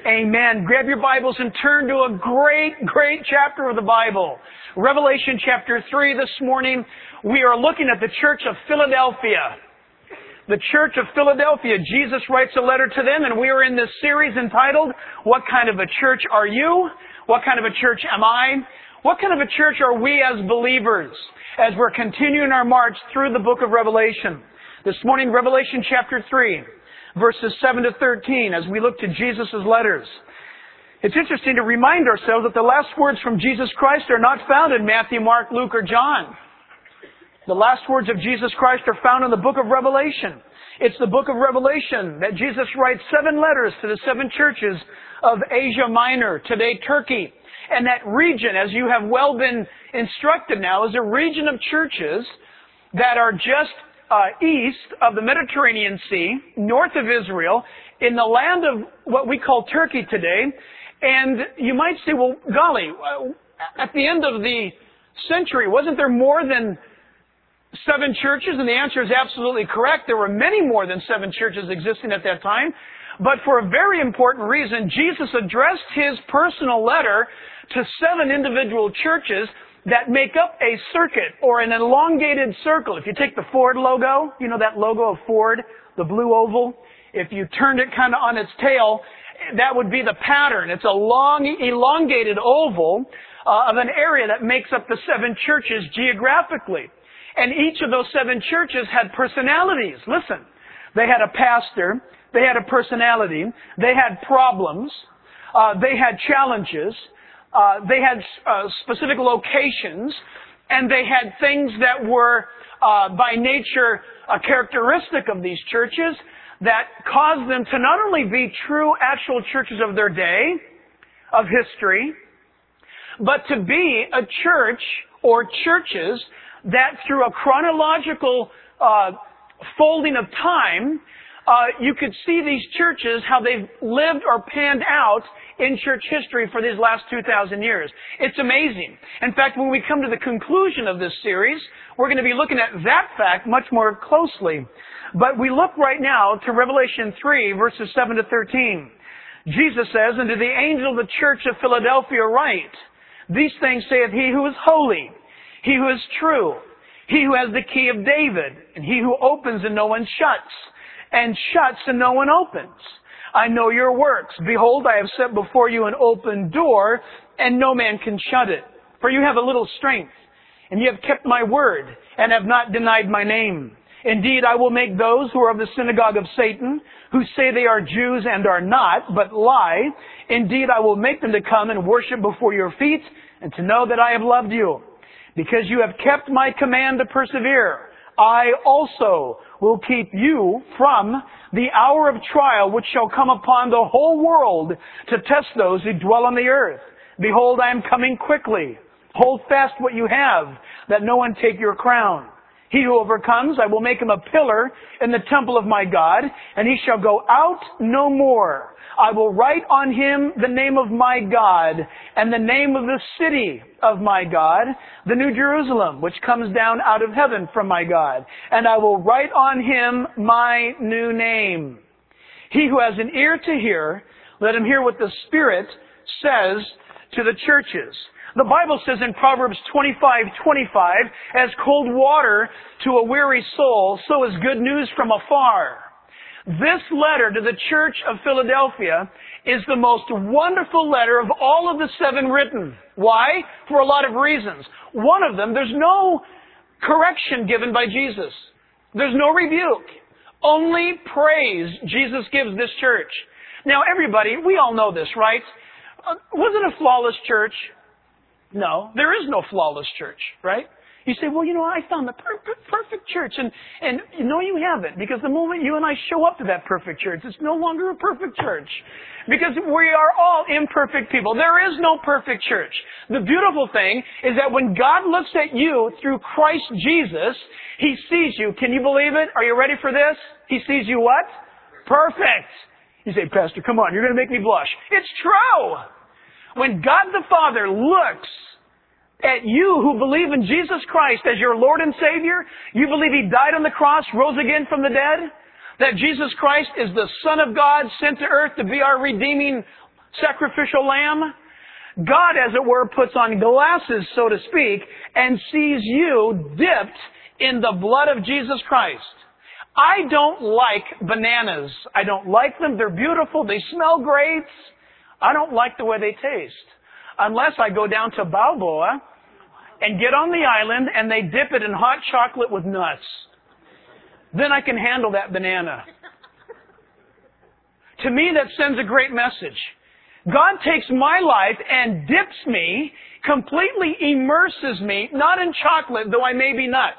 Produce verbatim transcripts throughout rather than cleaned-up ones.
Amen. Grab your Bibles and turn to a great, great chapter of the Bible. Revelation chapter three this morning. We are looking at the Church of Philadelphia. The Church of Philadelphia. Jesus writes a letter to them, and we are in this series entitled, What Kind of a Church Are You? What kind of a church am I? What kind of a church are we as believers as we're continuing our march through the book of Revelation? This morning, Revelation chapter three. Verses seven to thirteen, as we look to Jesus' letters. It's interesting to remind ourselves that the last words from Jesus Christ are not found in Matthew, Mark, Luke, or John. The last words of Jesus Christ are found in the book of Revelation. It's the book of Revelation that Jesus writes seven letters to the seven churches of Asia Minor, today Turkey. And that region, as you have well been instructed now, is a region of churches that are just Uh, east of the Mediterranean Sea, north of Israel, in the land of what we call Turkey today. And you might say, well, golly, at the end of the century, wasn't there more than seven churches? And the answer is absolutely correct. There were many more than seven churches existing at that time. But for a very important reason, Jesus addressed His personal letter to seven individual churches that make up a circuit or an elongated circle. If you take the Ford logo, you know that logo of Ford, the blue oval, if you turned it kind of on its tail, that would be the pattern. It's a long, elongated oval uh, of an area that makes up the seven churches geographically. And each of those seven churches had personalities. Listen, they had a pastor, they had a personality, they had problems, uh, they had challenges, Uh, they had uh, specific locations, and they had things that were uh, by nature a characteristic of these churches that caused them to not only be true actual churches of their day, of history, but to be a church or churches that through a chronological uh, folding of time, uh, you could see these churches, how they've lived or panned out in church history for these last two thousand years. It's amazing. In fact, when we come to the conclusion of this series, we're going to be looking at that fact much more closely. But we look right now to Revelation three, verses seven to thirteen. Jesus says, "And to the angel of the church of Philadelphia write, These things saith he who is holy, he who is true, he who has the key of David, and he who opens and no one shuts, and shuts and no one opens. I know your works. Behold, I have set before you an open door, and no man can shut it. For you have a little strength, and you have kept my word, and have not denied my name. Indeed, I will make those who are of the synagogue of Satan, who say they are Jews and are not, but lie. Indeed, I will make them to come and worship before your feet, and to know that I have loved you. Because you have kept my command to persevere, I also will keep you from the hour of trial which shall come upon the whole world to test those who dwell on the earth. Behold, I am coming quickly. Hold fast what you have, that no one take your crown. He who overcomes, I will make him a pillar in the temple of my God, and he shall go out no more. I will write on him the name of my God, and the name of the city of my God, the New Jerusalem, which comes down out of heaven from my God. And I will write on him my new name. He who has an ear to hear, let him hear what the Spirit says to the churches. The Bible says in Proverbs twenty-five twenty-five, as cold water to a weary soul, so is good news from afar. This letter to the Church of Philadelphia is the most wonderful letter of all of the seven written. Why? For a lot of reasons. One of them, there's no correction given by Jesus. There's no rebuke. Only praise Jesus gives this church. Now, everybody, we all know this, right? Uh, was it a flawless church? No, there is no flawless church, right? You say, well, you know, I found the perfect, perfect church. And, and you know you haven't, because the moment you and I show up to that perfect church, it's no longer a perfect church. Because we are all imperfect people. There is no perfect church. The beautiful thing is that when God looks at you through Christ Jesus, He sees you. Can you believe it? Are you ready for this? He sees you what? Perfect. You say, Pastor, come on, you're going to make me blush. It's true. When God the Father looks at you who believe in Jesus Christ as your Lord and Savior, you believe He died on the cross, rose again from the dead, that Jesus Christ is the Son of God sent to earth to be our redeeming sacrificial lamb? God, as it were, puts on glasses, so to speak, and sees you dipped in the blood of Jesus Christ. I don't like bananas. I don't like them. They're beautiful. They smell great. I don't like the way they taste. Unless I go down to Balboa and get on the island and they dip it in hot chocolate with nuts. Then I can handle that banana. To me, that sends a great message. God takes my life and dips me, completely immerses me, not in chocolate, though I may be nuts.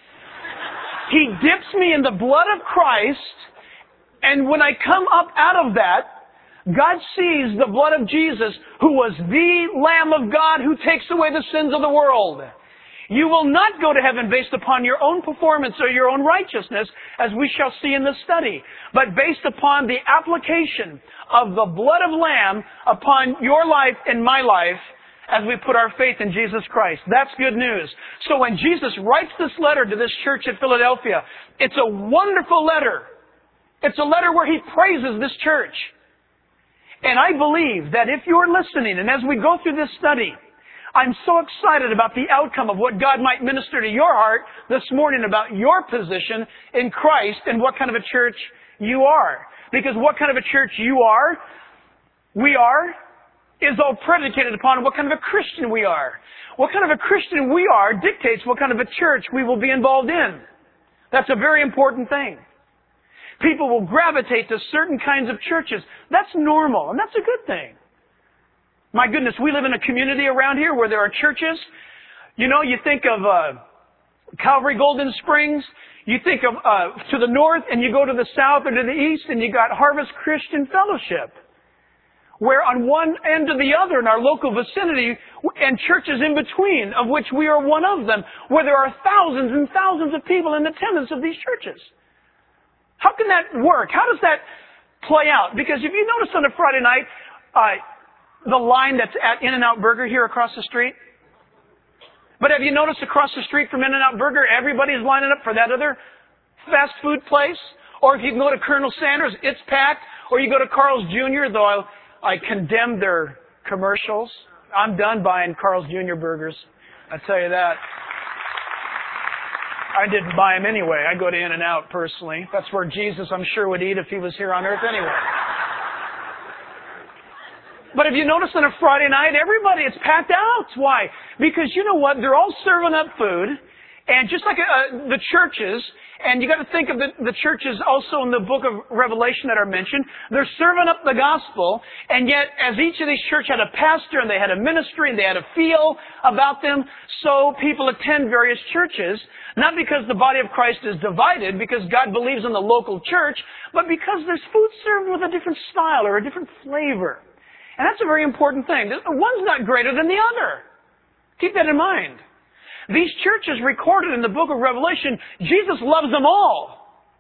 He dips me in the blood of Christ, and when I come up out of that, God sees the blood of Jesus, who was the Lamb of God who takes away the sins of the world. You will not go to heaven based upon your own performance or your own righteousness, as we shall see in this study, but based upon the application of the blood of Lamb upon your life and my life as we put our faith in Jesus Christ. That's good news. So when Jesus writes this letter to this church at Philadelphia, it's a wonderful letter. It's a letter where he praises this church. And I believe that if you're listening, and as we go through this study, I'm so excited about the outcome of what God might minister to your heart this morning about your position in Christ and what kind of a church you are. Because what kind of a church you are, we are, is all predicated upon what kind of a Christian we are. What kind of a Christian we are dictates what kind of a church we will be involved in. That's a very important thing. People will gravitate to certain kinds of churches. That's normal, and that's a good thing. My goodness, we live in a community around here where there are churches. You know, you think of uh, Calvary Golden Springs. You think of uh, to the north, and you go to the south or to the east, and you got Harvest Christian Fellowship, where on one end or the other in our local vicinity, and churches in between, of which we are one of them, where there are thousands and thousands of people in attendance of these churches. How can that work? How does that play out? Because if you notice on a Friday night, uh, the line that's at In-N-Out Burger here across the street. But have you noticed across the street from In-N-Out Burger, everybody's lining up for that other fast food place? Or if you go to Colonel Sanders, it's packed. Or you go to Carl's Junior, though I, I condemn their commercials. I'm done buying Carl's Junior burgers. I tell you that. I didn't buy them anyway. I go to In-N-Out personally. That's where Jesus, I'm sure, would eat if he was here on earth anyway. But if you notice on a Friday night, everybody, it's packed out. Why? Because you know what? They're all serving up food. And just like uh, the churches, and you got to think of the, the churches also in the book of Revelation that are mentioned, they're serving up the gospel. And yet, as each of these churches had a pastor, and they had a ministry, and they had a feel about them, so people attend various churches, not because the body of Christ is divided, because God believes in the local church, but because there's food served with a different style or a different flavor. And that's a very important thing. One's not greater than the other. Keep that in mind. These churches recorded in the book of Revelation, Jesus loves them all.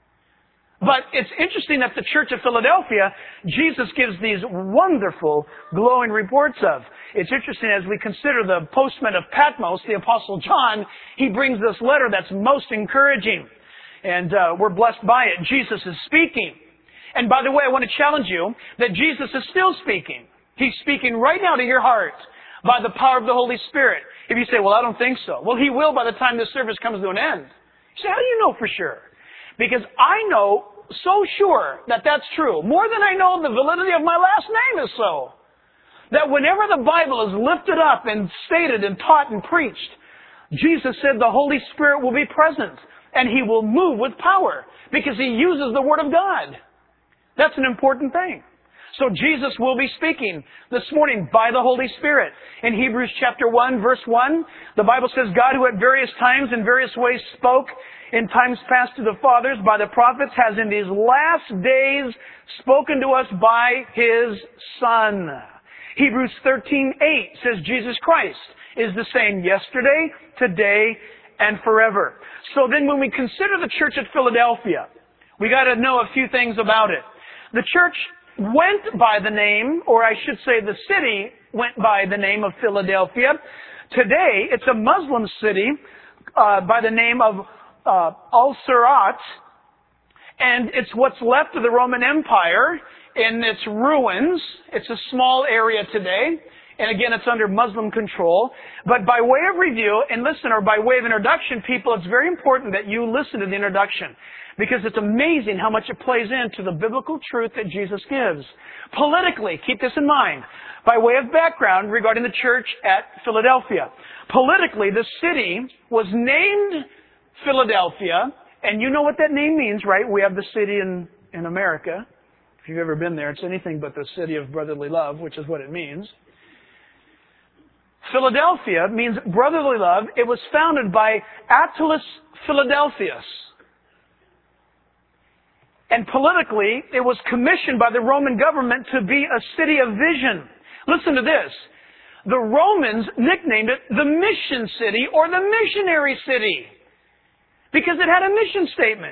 But it's interesting that the church of Philadelphia, Jesus gives these wonderful, glowing reports of. It's interesting as we consider the postman of Patmos, the Apostle John, he brings this letter that's most encouraging. And uh, we're blessed by it. Jesus is speaking. And by the way, I want to challenge you that Jesus is still speaking. He's speaking right now to your heart by the power of the Holy Spirit. If you say, well, I don't think so. Well, He will by the time this service comes to an end. You say, how do you know for sure? Because I know so sure that that's true. More than I know the validity of my last name is so. That whenever the Bible is lifted up and stated and taught and preached, Jesus said the Holy Spirit will be present and He will move with power because He uses the Word of God. That's an important thing. So Jesus will be speaking this morning by the Holy Spirit. In Hebrews chapter one, verse one, the Bible says, God who at various times in various ways spoke in times past to the fathers by the prophets has in these last days spoken to us by His Son. Hebrews thirteen eight says Jesus Christ is the same yesterday, today, and forever. So then when we consider the church at Philadelphia, we got to know a few things about it. The church went by the name, or I should say the city went by the name of Philadelphia. Today, it's a Muslim city uh, by the name of uh, Al-Sirat, and it's what's left of the Roman Empire, in its ruins. It's a small area today. And again, it's under Muslim control. But by way of review, and listen, or by way of introduction, people, it's very important that you listen to the introduction. Because it's amazing how much it plays into the biblical truth that Jesus gives. Politically, keep this in mind. By way of background regarding the church at Philadelphia. Politically, the city was named Philadelphia. And you know what that name means, right? We have the city in, in America. If you've ever been there, it's anything but the city of brotherly love, which is what it means. Philadelphia means brotherly love. It was founded by Attalus Philadelphus. And politically, it was commissioned by the Roman government to be a city of vision. Listen to this. The Romans nicknamed it the mission city or the missionary city because it had a mission statement.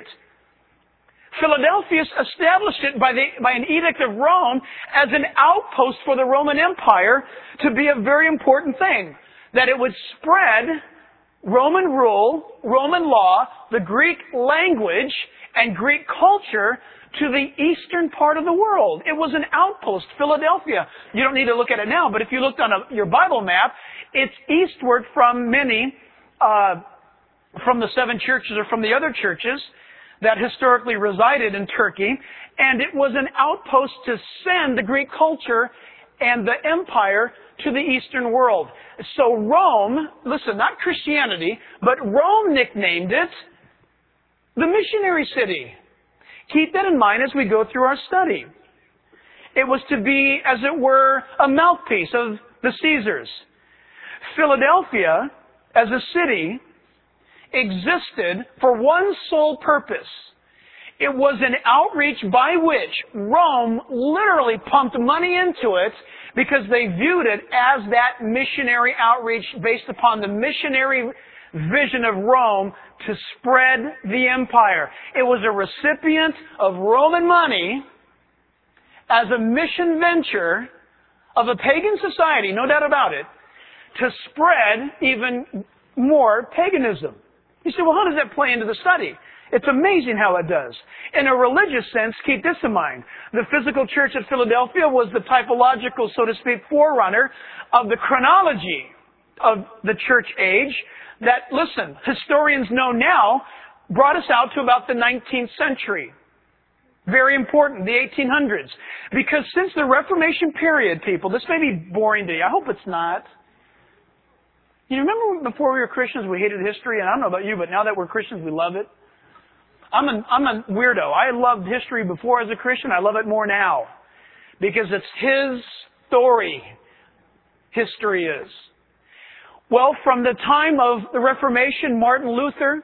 Philadelphus established it by, the, by an edict of Rome as an outpost for the Roman Empire to be a very important thing. That it would spread Roman rule, Roman law, the Greek language, and Greek culture to the eastern part of the world. It was an outpost, Philadelphia. You don't need to look at it now, but if you looked on a, your Bible map, it's eastward from many, uh, from the seven churches or from the other churches that historically resided in Turkey, and it was an outpost to send the Greek culture and the empire to the eastern world. So Rome, listen, not Christianity, but Rome nicknamed it the missionary city. Keep that in mind as we go through our study. It was to be, as it were, a mouthpiece of the Caesars. Philadelphia, as a city, existed for one sole purpose. It was an outreach by which Rome literally pumped money into it because they viewed it as that missionary outreach based upon the missionary vision of Rome to spread the empire. It was a recipient of Roman money as a mission venture of a pagan society, no doubt about it, to spread even more paganism. You say, well, how does that play into the study? It's amazing how it does. In a religious sense, keep this in mind. The physical church at Philadelphia was the typological, so to speak, forerunner of the chronology of the church age that, listen, historians know now, brought us out to about the nineteenth century. Very important, the eighteen hundreds. Because since the Reformation period, people, this may be boring to you. I hope it's not. You remember before we were Christians, we hated history? And I don't know about you, but now that we're Christians, we love it. I'm a, I'm a weirdo. I loved history before as a Christian. I love it more now. Because it's His story. History is. Well, from the time of the Reformation, Martin Luther,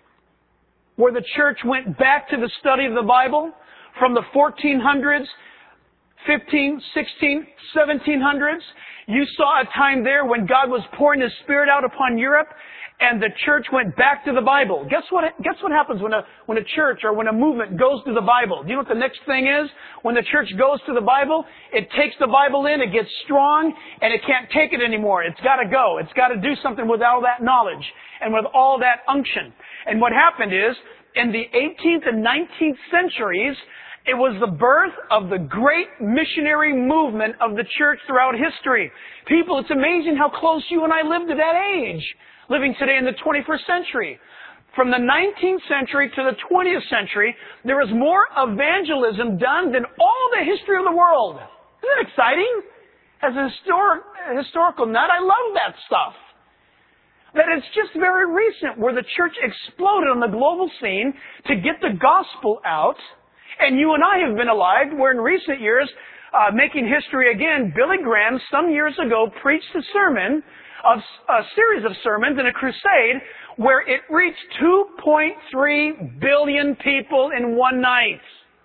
where the church went back to the study of the Bible, from the fourteen hundreds, fifteen, sixteen, seventeen hundreds, you saw a time there when God was pouring His Spirit out upon Europe, and the church went back to the Bible. Guess what? Guess what happens when a when a church or when a movement goes to the Bible? Do you know what the next thing is? When the church goes to the Bible, it takes the Bible in, it gets strong, and it can't take it anymore. It's got to go. It's got to do something with all that knowledge and with all that unction. And what happened is, in the eighteenth and nineteenth centuries, it was the birth of the great missionary movement of the church throughout history. People, it's amazing how close you and I lived to that age, living today in the twenty-first century. From the nineteenth century to the twentieth century, there is more evangelism done than all the history of the world. Isn't that exciting? As a historic, historical nut, I love that stuff. That it's just very recent where the church exploded on the global scene to get the gospel out. And you and I have been alive, where in recent years, uh, making history again, Billy Graham, some years ago, preached a sermon, of a series of sermons in a crusade, where it reached two point three billion people in one night.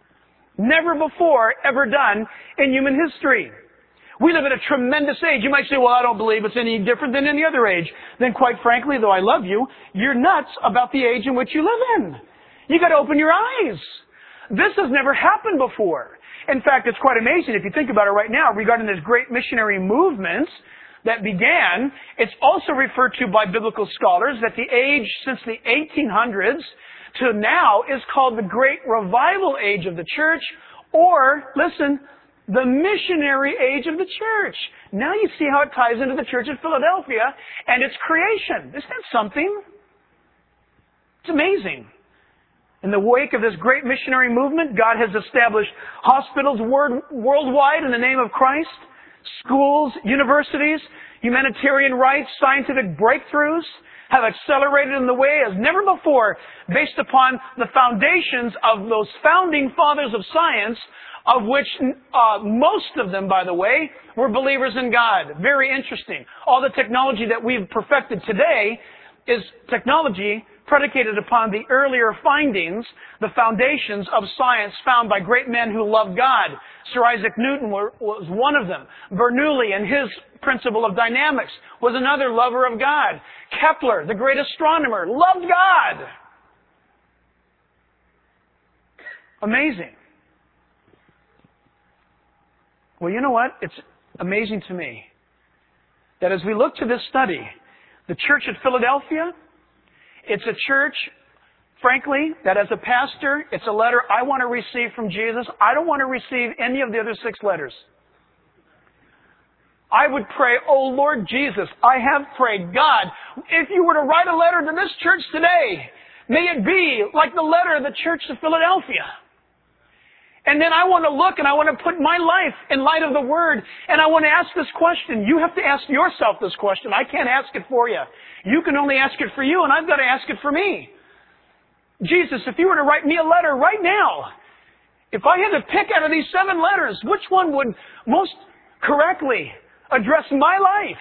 Never before, ever done in human history. We live in a tremendous age. You might say, well, I don't believe it's any different than any other age. Then quite frankly, though I love you, you're nuts about the age in which you live in. You got to open your eyes. This has never happened before. In fact, it's quite amazing if you think about it right now regarding this great missionary movement that began. It's also referred to by biblical scholars that the age since the eighteen hundreds to now is called the Great Revival Age of the church, Or, listen, the missionary age of the church. Now you see how it ties into the church at Philadelphia and its creation. Isn't that something? It's amazing. In the wake of this great missionary movement, God has established hospitals worldwide in the name of Christ, schools, universities, humanitarian rights, scientific breakthroughs have accelerated in the way as never before based upon the foundations of those founding fathers of science, of which uh, most of them, by the way, were believers in God. Very interesting. All the technology that we've perfected today is technology predicated upon the earlier findings, the foundations of science found by great men who loved God. Sir Isaac Newton was one of them. Bernoulli and his principle of dynamics was another lover of God. Kepler, the great astronomer, loved God. Amazing. Well, you know what? It's amazing to me that as we look to this study, the church at Philadelphia, it's a church, frankly, that as a pastor, it's a letter I want to receive from Jesus. I don't want to receive any of the other six letters. I would pray, oh Lord Jesus, I have prayed, God, if you were to write a letter to this church today, may it be like the letter of the church of Philadelphia. And then I want to look and I want to put my life in light of the Word, and I want to ask this question. You have to ask yourself this question. I can't ask it for you. You can only ask it for you, and I've got to ask it for me. Jesus, if you were to write me a letter right now, if I had to pick out of these seven letters, which one would most correctly address my life?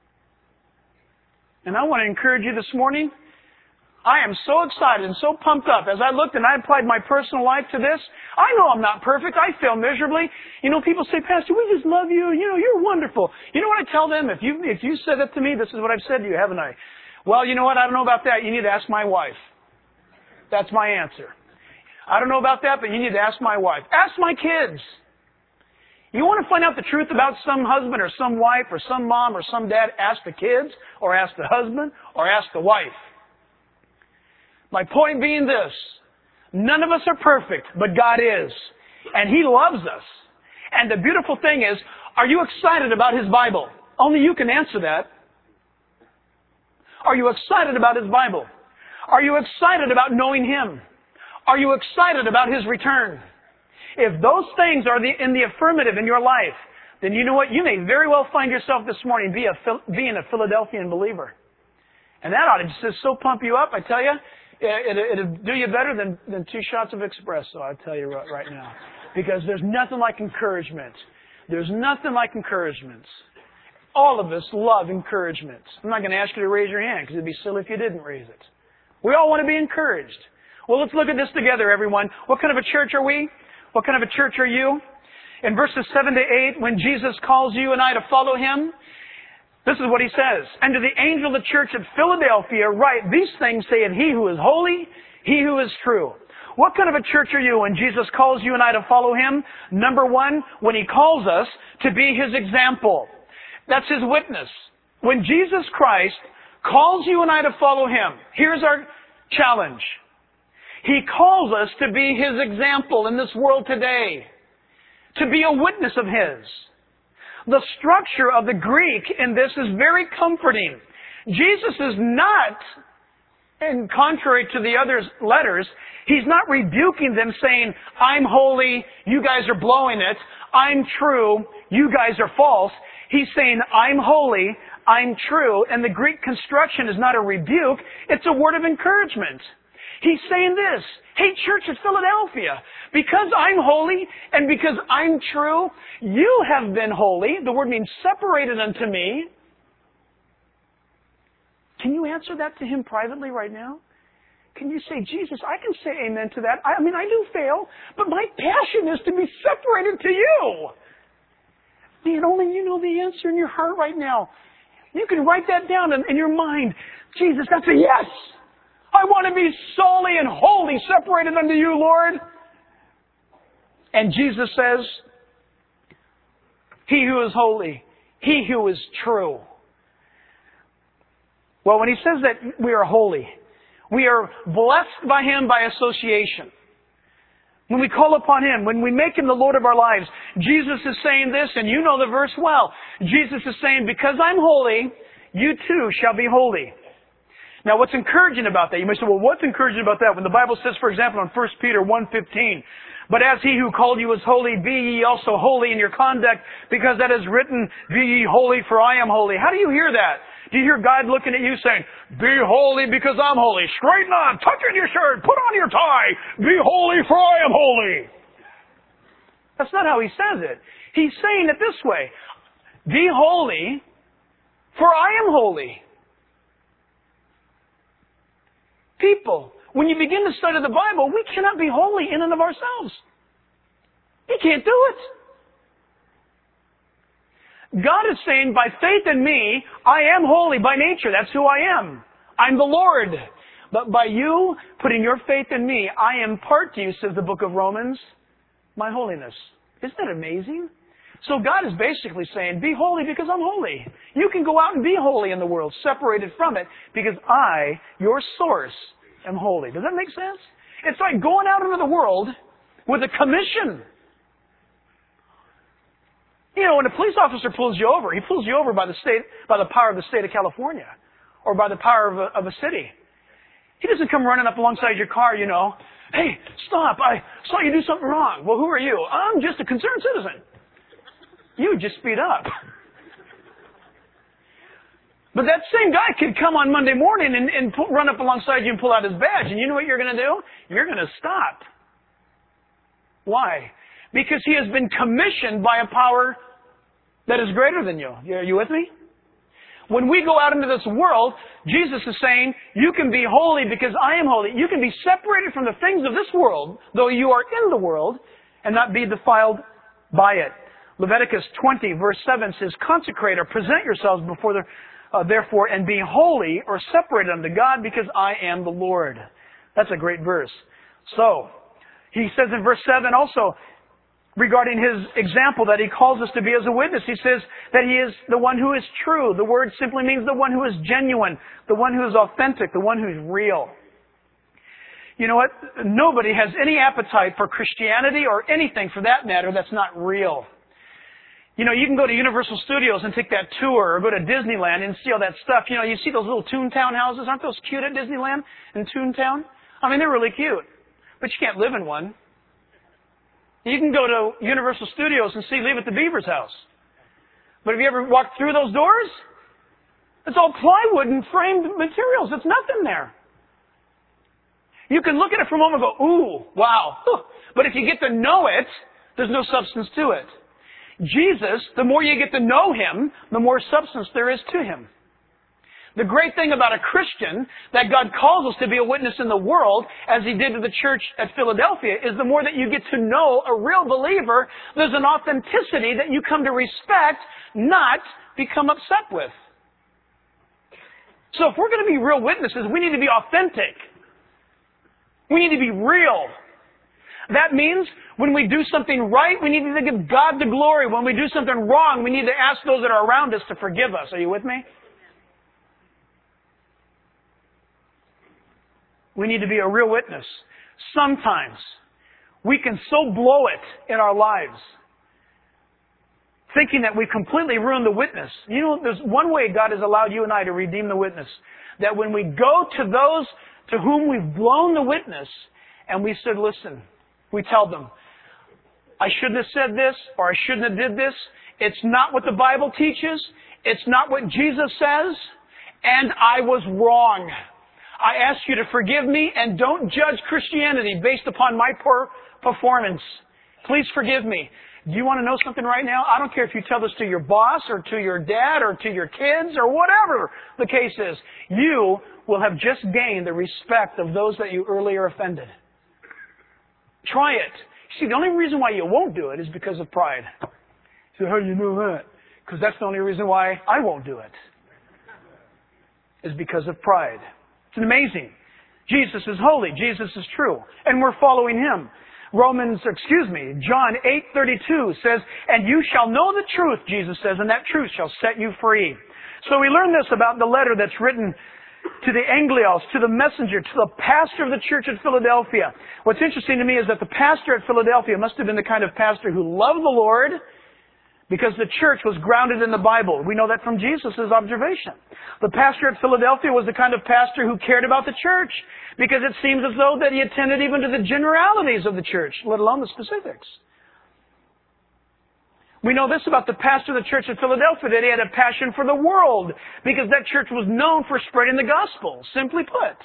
And I want to encourage you this morning. I am so excited and so pumped up as I looked and I applied my personal life to this. I know I'm not perfect. I fail miserably. You know, people say, Pastor, we just love you. You know, you're wonderful. You know what I tell them? If you, if you said that to me, this is what I've said to you, haven't I? Well, you know what? I don't know about that. You need to ask my wife. That's my answer. I don't know about that, but you need to ask my wife. Ask my kids. You want to find out the truth about some husband or some wife or some mom or some dad? Ask the kids or ask the husband or ask the wife. My point being this, none of us are perfect, but God is. And He loves us. And the beautiful thing is, are you excited about His Bible? Only you can answer that. Are you excited about His Bible? Are you excited about knowing Him? Are you excited about His return? If those things are the, in the affirmative in your life, then you know what? You may very well find yourself this morning be a, being a Philadelphian believer. And that ought to just so pump you up, I tell you. It, it, it'll do you better than, than two shots of espresso, I'll tell you right, right now. Because there's nothing like encouragement. There's nothing like encouragement. All of us love encouragement. I'm not going to ask you to raise your hand because it'd be silly if you didn't raise it. We all want to be encouraged. Well, let's look at this together, everyone. What kind of a church are we? What kind of a church are you? In verses seven to eight, when Jesus calls you and I to follow Him, this is what He says. And to the angel of the church at Philadelphia, write, these things saith He who is holy, He who is true. What kind of a church are you when Jesus calls you and I to follow Him? Number one, when He calls us to be His example. That's His witness. When Jesus Christ calls you and I to follow Him, here's our challenge. He calls us to be His example in this world today. To be a witness of His. The structure of the Greek in this is very comforting. Jesus is not, and contrary to the other letters, He's not rebuking them saying, I'm holy, you guys are blowing it. I'm true, you guys are false. He's saying, I'm holy, I'm true. And the Greek construction is not a rebuke, it's a word of encouragement. He's saying this, hey, church at Philadelphia, because I'm holy and because I'm true, you have been holy. The word means separated unto me. Can you answer that to Him privately right now? Can you say, Jesus, I can say amen to that. I mean, I do fail, but my passion is to be separated to you. Man, only you know the answer in your heart right now. You can write that down in, in your mind. Jesus, that's a yes. I want to be solely and wholly separated unto you, Lord. And Jesus says, He who is holy, He who is true. Well, when He says that we are holy, we are blessed by Him by association. When we call upon Him, when we make Him the Lord of our lives, Jesus is saying this, and you know the verse well. Jesus is saying, because I'm holy, you too shall be holy. Now what's encouraging about that? You may say, well, what's encouraging about that? When the Bible says, for example, in First Peter one fifteen, but as He who called you is holy, be ye also holy in your conduct, because that is written, be ye holy, for I am holy. How do you hear that? Do you hear God looking at you saying, be holy because I'm holy. Straighten on, tuck in your shirt, put on your tie. Be holy for I am holy. That's not how He says it. He's saying it this way. Be holy for I am holy. People, when you begin to study the Bible, we cannot be holy in and of ourselves. You can't do it. God is saying, by faith in me, I am holy by nature. That's who I am. I'm the Lord. But by you putting your faith in me, I impart to you, says the book of Romans, my holiness. Isn't that amazing? So God is basically saying, be holy because I'm holy. You can go out and be holy in the world, separated from it, because I, your source, am holy. Does that make sense? It's like going out into the world with a commission. You know, when a police officer pulls you over, he pulls you over by the state, by the power of the state of California, or by the power of a, of a city. He doesn't come running up alongside your car, you know, hey, stop, I saw you do something wrong. Well, who are you? I'm just a concerned citizen. You just speed up. But that same guy could come on Monday morning and, and pull, run up alongside you and pull out his badge, and you know what you're going to do? You're going to stop. Why? Because he has been commissioned by a power that is greater than you. Are you with me? When we go out into this world, Jesus is saying, you can be holy because I am holy. You can be separated from the things of this world, though you are in the world, and not be defiled by it. Leviticus twenty, verse seven says, consecrate or present yourselves before the, uh, therefore, and be holy or separated unto God because I am the Lord. That's a great verse. So, he says in verse seven also, regarding His example that He calls us to be as a witness, He says that He is the one who is true. The word simply means the one who is genuine, the one who is authentic, the one who is real. You know what? Nobody has any appetite for Christianity or anything for that matter that's not real. You know, you can go to Universal Studios and take that tour, or go to Disneyland and see all that stuff. You know, you see those little Toontown houses. Aren't those cute at Disneyland and Toontown? I mean, they're really cute. But you can't live in one. You can go to Universal Studios and see Leave It to Beaver's house. But have you ever walked through those doors? It's all plywood and framed materials. It's nothing there. You can look at it for a moment and go, ooh, wow. But if you get to know it, there's no substance to it. Jesus, the more you get to know Him, the more substance there is to Him. The great thing about a Christian, that God calls us to be a witness in the world, as He did to the church at Philadelphia, is the more that you get to know a real believer, there's an authenticity that you come to respect, not become upset with. So if we're going to be real witnesses, we need to be authentic. We need to be real. That means when we do something right, we need to give God the glory. When we do something wrong, we need to ask those that are around us to forgive us. Are you with me? We need to be a real witness. Sometimes we can so blow it in our lives, thinking that we've completely ruined the witness. You know, there's one way God has allowed you and I to redeem the witness. That when we go to those to whom we've blown the witness, and we said, listen, we tell them, I shouldn't have said this, or I shouldn't have did this. It's not what the Bible teaches. It's not what Jesus says. And I was wrong. I ask you to forgive me, and don't judge Christianity based upon my poor performance. Please forgive me. Do you want to know something right now? I don't care if you tell this to your boss or to your dad or to your kids or whatever the case is. You will have just gained the respect of those that you earlier offended. Try it. See, the only reason why you won't do it is because of pride. So how do you know that? Because that's the only reason why I won't do it. Is because of pride. It's amazing. Jesus is holy. Jesus is true. And we're following Him. Romans, excuse me, John eight thirty-two says, and you shall know the truth, Jesus says, and that truth shall set you free. So we learn this about the letter that's written to the Anglios, to the messenger, to the pastor of the church at Philadelphia. What's interesting to me is that the pastor at Philadelphia must have been the kind of pastor who loved the Lord, because the church was grounded in the Bible. We know that from Jesus' observation. The pastor at Philadelphia was the kind of pastor who cared about the church, because it seems as though that he attended even to the generalities of the church, let alone the specifics. We know this about the pastor of the church at Philadelphia, that he had a passion for the world, because that church was known for spreading the gospel, simply put.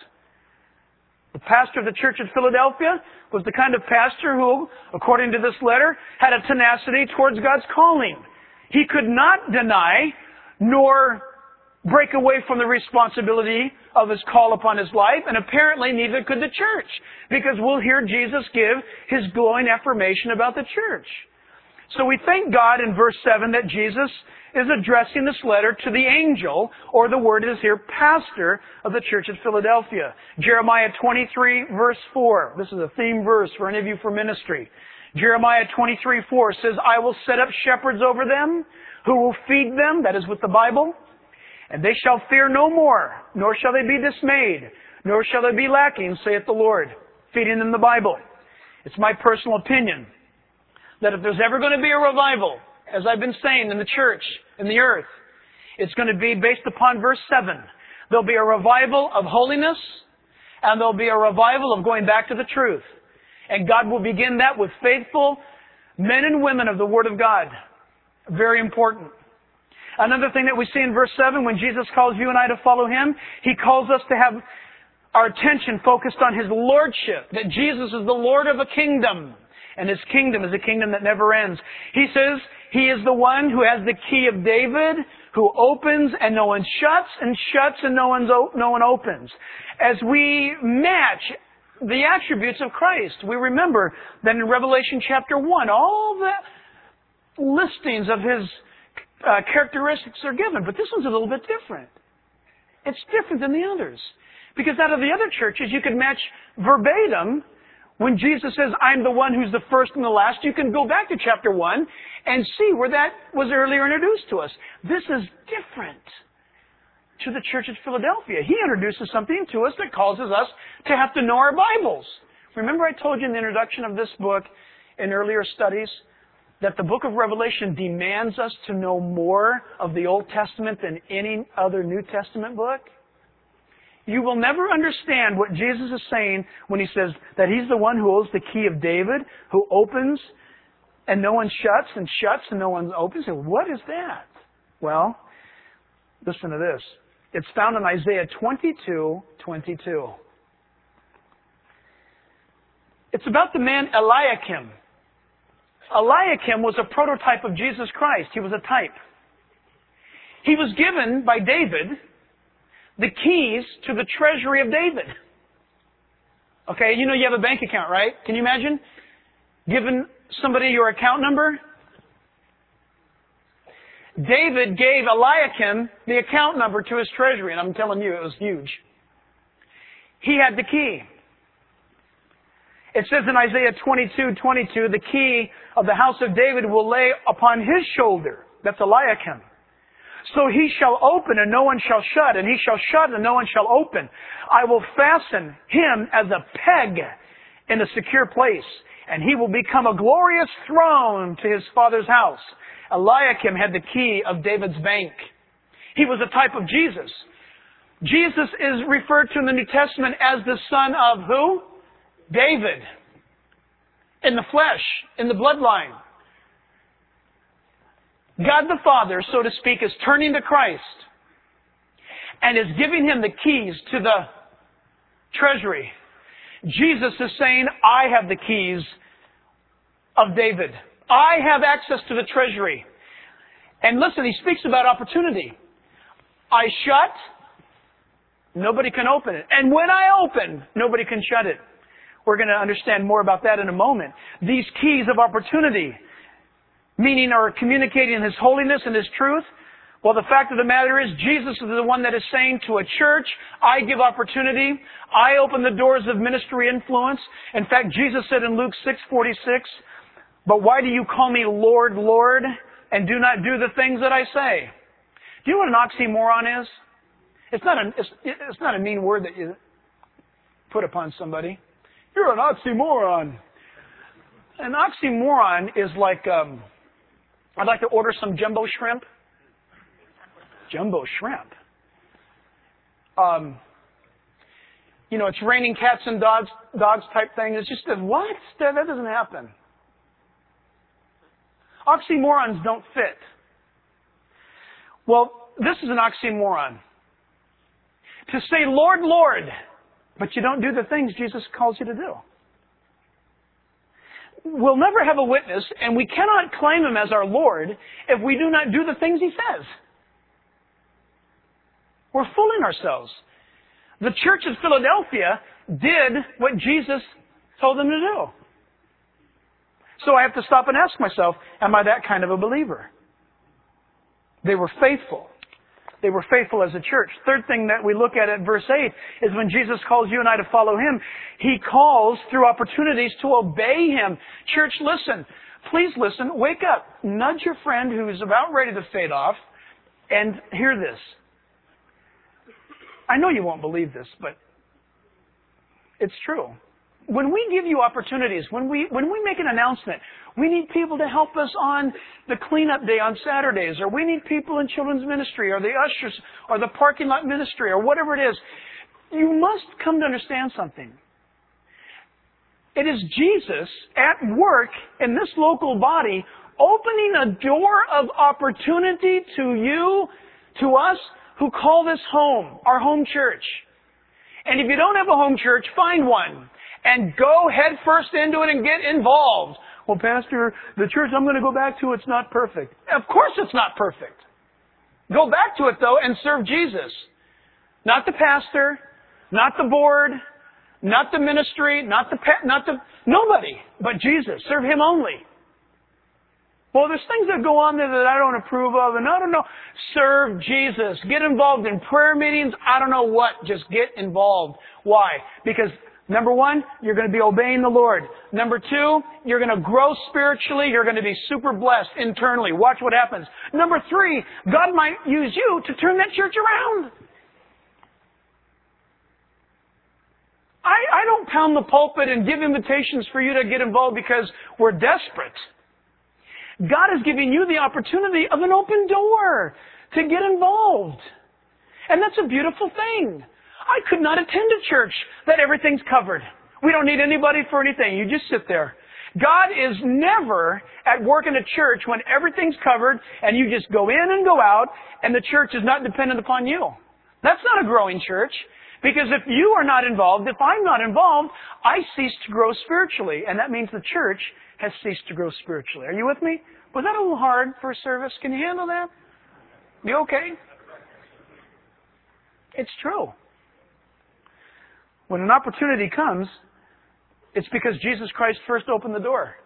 The pastor of the church at Philadelphia was the kind of pastor who, according to this letter, had a tenacity towards God's calling. He could not deny nor break away from the responsibility of his call upon his life, and apparently neither could the church, because we'll hear Jesus give his glowing affirmation about the church. So we thank God in verse seven that Jesus is addressing this letter to the angel, or the word is here, pastor of the church at Philadelphia. Jeremiah twenty-three verse four. This is a theme verse for any of you for ministry. Jeremiah twenty-three four says, I will set up shepherds over them who will feed them, that is with the Bible, and they shall fear no more, nor shall they be dismayed, nor shall they be lacking, saith the Lord. Feeding them the Bible. It's my personal opinion that if there's ever going to be a revival, as I've been saying, in the church, in the earth, it's going to be based upon verse seven. There'll be a revival of holiness, and there'll be a revival of going back to the truth. And God will begin that with faithful men and women of the Word of God. Very important. Another thing that we see in verse seven, when Jesus calls you and I to follow Him, He calls us to have our attention focused on His Lordship, that Jesus is the Lord of a kingdom. And His kingdom is a kingdom that never ends. He says He is the one who has the key of David, who opens and no one shuts, and shuts and no, one's o- no one opens. As we match the attributes of Christ, we remember that in Revelation chapter one, all the listings of His uh, characteristics are given. But this one's a little bit different. It's different than the others. Because out of the other churches, you could match verbatim. When Jesus says, I'm the one who's the first and the last, you can go back to chapter one and see where that was earlier introduced to us. This is different to the church at Philadelphia. He introduces something to us that causes us to have to know our Bibles. Remember I told you in the introduction of this book in earlier studies that the book of Revelation demands us to know more of the Old Testament than any other New Testament book? You will never understand what Jesus is saying when He says that He's the one who holds the key of David, who opens and no one shuts, and shuts and no one opens. And what is that? Well, listen to this. It's found in Isaiah twenty-two twenty-two. It's about the man Eliakim. Eliakim was a prototype of Jesus Christ. He was a type. He was given by David the keys to the treasury of David. Okay, you know you have a bank account, right? Can you imagine giving somebody your account number? David gave Eliakim the account number to his treasury, and I'm telling you, it was huge. He had the key. It says in Isaiah twenty-two twenty-two, the key of the house of David will lay upon his shoulder. That's Eliakim. So he shall open and no one shall shut, and he shall shut and no one shall open. I will fasten him as a peg in a secure place, and he will become a glorious throne to his father's house. Eliakim had the key of David's bank. He was a type of Jesus. Jesus is referred to in the New Testament as the son of who? David. In the flesh, in the bloodline. God the Father, so to speak, is turning to Christ and is giving Him the keys to the treasury. Jesus is saying, I have the keys of David. I have access to the treasury. And listen, He speaks about opportunity. I shut, nobody can open it. And when I open, nobody can shut it. We're going to understand more about that in a moment. These keys of opportunity, meaning are communicating His holiness and His truth. Well, the fact of the matter is, Jesus is the one that is saying to a church, I give opportunity. I open the doors of ministry influence. In fact, Jesus said in Luke six forty-six, but why do you call me Lord, Lord, and do not do the things that I say? Do you know what an oxymoron is? It's not a, it's, it's not a mean word that you put upon somebody. You're an oxymoron. An oxymoron is like, um, I'd like to order some jumbo shrimp. Jumbo shrimp. Um, you know, it's raining cats and dogs, dogs type thing. It's just a, what? That, that doesn't happen. Oxymorons don't fit. Well, this is an oxymoron. To say, Lord, Lord, but you don't do the things Jesus calls you to do. We'll never have a witness, and we cannot claim Him as our Lord if we do not do the things He says. We're fooling ourselves. The church of Philadelphia did what Jesus told them to do. So I have to stop and ask myself, am I that kind of a believer? They were faithful. They were faithful as a church. Third thing that we look at at verse eight is when Jesus calls you and I to follow Him, He calls through opportunities to obey Him. Church, listen. Please listen. Wake up. Nudge your friend who's about ready to fade off and hear this. I know you won't believe this, but it's true. When we give you opportunities, when we when we make an announcement, we need people to help us on the cleanup day on Saturdays, or we need people in children's ministry, or the ushers, or the parking lot ministry, or whatever it is. You must come to understand something. It is Jesus at work in this local body, opening a door of opportunity to you, to us, who call this home, our home church. And if you don't have a home church, find one. And go head first into it and get involved. Well, Pastor, the church I'm going to go back to, it's not perfect. Of course it's not perfect. Go back to it, though, and serve Jesus. Not the pastor, not the board, not the ministry, not the, pa- not the, nobody but Jesus. Serve Him only. Well, there's things that go on there that I don't approve of, and I don't know. Serve Jesus. Get involved in prayer meetings. I don't know what. Just get involved. Why? Because number one, you're going to be obeying the Lord. Number two, you're going to grow spiritually. You're going to be super blessed internally. Watch what happens. Number three, God might use you to turn that church around. I, I don't pound the pulpit and give invitations for you to get involved because we're desperate. God is giving you the opportunity of an open door to get involved. And that's a beautiful thing. I could not attend a church that everything's covered. We don't need anybody for anything. You just sit there. God is never at work in a church when everything's covered and you just go in and go out and the church is not dependent upon you. That's not a growing church. Because if you are not involved, if I'm not involved, I cease to grow spiritually. And that means the church has ceased to grow spiritually. Are you with me? Was that a little hard for a service? Can you handle that? You okay? It's true. When an opportunity comes, it's because Jesus Christ first opened the door.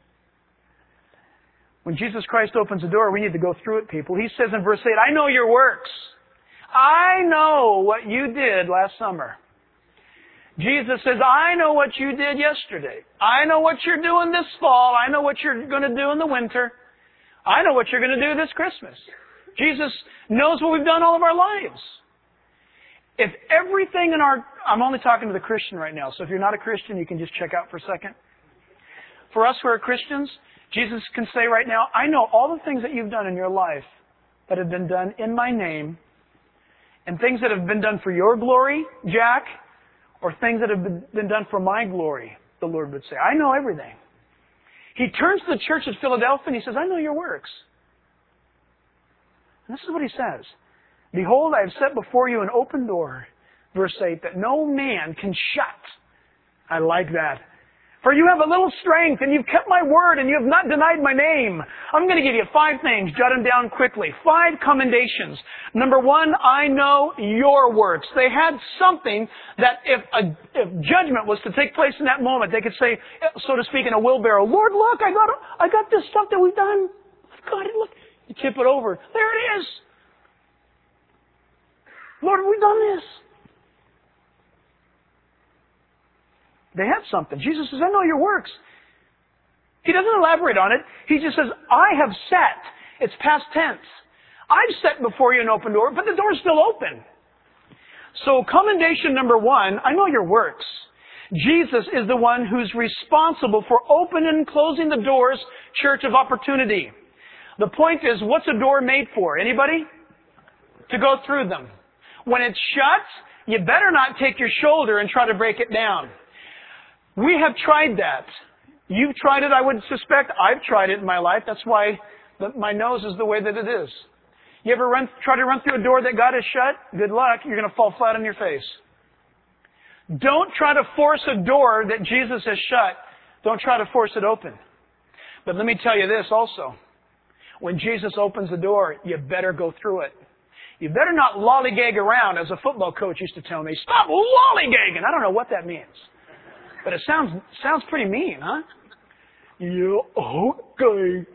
When Jesus Christ opens the door, we need to go through it, people. He says in verse eight, I know your works. I know what you did last summer. Jesus says, I know what you did yesterday. I know what you're doing this fall. I know what you're going to do in the winter. I know what you're going to do this Christmas. Jesus knows what we've done all of our lives. If everything in our... I'm only talking to the Christian right now, so if you're not a Christian, you can just check out for a second. For us who are Christians, Jesus can say right now, I know all the things that you've done in your life that have been done in my name, and things that have been done for your glory, Jack, or things that have been done for my glory, the Lord would say. I know everything. He turns to the church at Philadelphia and He says, I know your works. And this is what He says. Behold, I have set before you an open door, verse eight, that no man can shut. I like that. For you have a little strength, and you've kept my word, and you have not denied my name. I'm going to give you five things. Jot them down quickly. Five commendations. Number one, I know your works. They had something that if a if judgment was to take place in that moment, they could say, so to speak, in a wheelbarrow, Lord, look, I got I got this stuff that we've done. I've got it. Look. You tip it over. There it is. Lord, we've done this. They had something. Jesus says, I know your works. He doesn't elaborate on it. He just says, I have set. It's past tense. I've set before you an open door, but the door's still open. So commendation number one, I know your works. Jesus is the one who's responsible for opening and closing the doors, church of opportunity. The point is, what's a door made for? Anybody? To go through them. When it's shut, you better not take your shoulder and try to break it down. We have tried that. You've tried it, I would suspect. I've tried it in my life. That's why the, my nose is the way that it is. You ever run, try to run through a door that God has shut? Good luck. You're going to fall flat on your face. Don't try to force a door that Jesus has shut. Don't try to force it open. But let me tell you this also. When Jesus opens the door, you better go through it. You better not lollygag around, as a football coach used to tell me. Stop lollygagging! I don't know what that means. But it sounds sounds pretty mean, huh? Yeah, okay.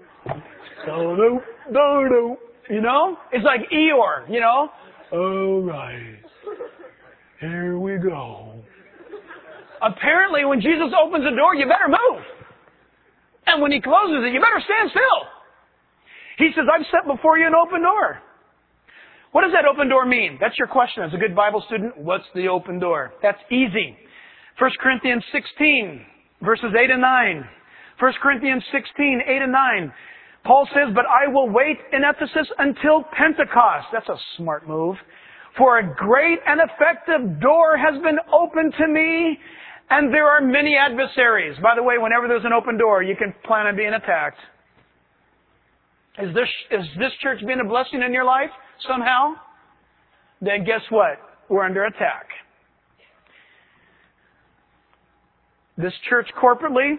You know? It's like Eeyore, you know? All right. Here we go. Apparently, when Jesus opens the door, you better move. And when He closes it, you better stand still. He says, I've set before you an open door. What does that open door mean? That's your question as a good Bible student. What's the open door? That's easy. First Corinthians sixteen, verses eight and nine. First Corinthians sixteen, eight and nine. Paul says, but I will wait in Ephesus until Pentecost. That's a smart move. For a great and effective door has been opened to me, and there are many adversaries. By the way, whenever there's an open door, you can plan on being attacked. Is this, is this church being a blessing in your life somehow? Then guess what? We're under attack. This church corporately,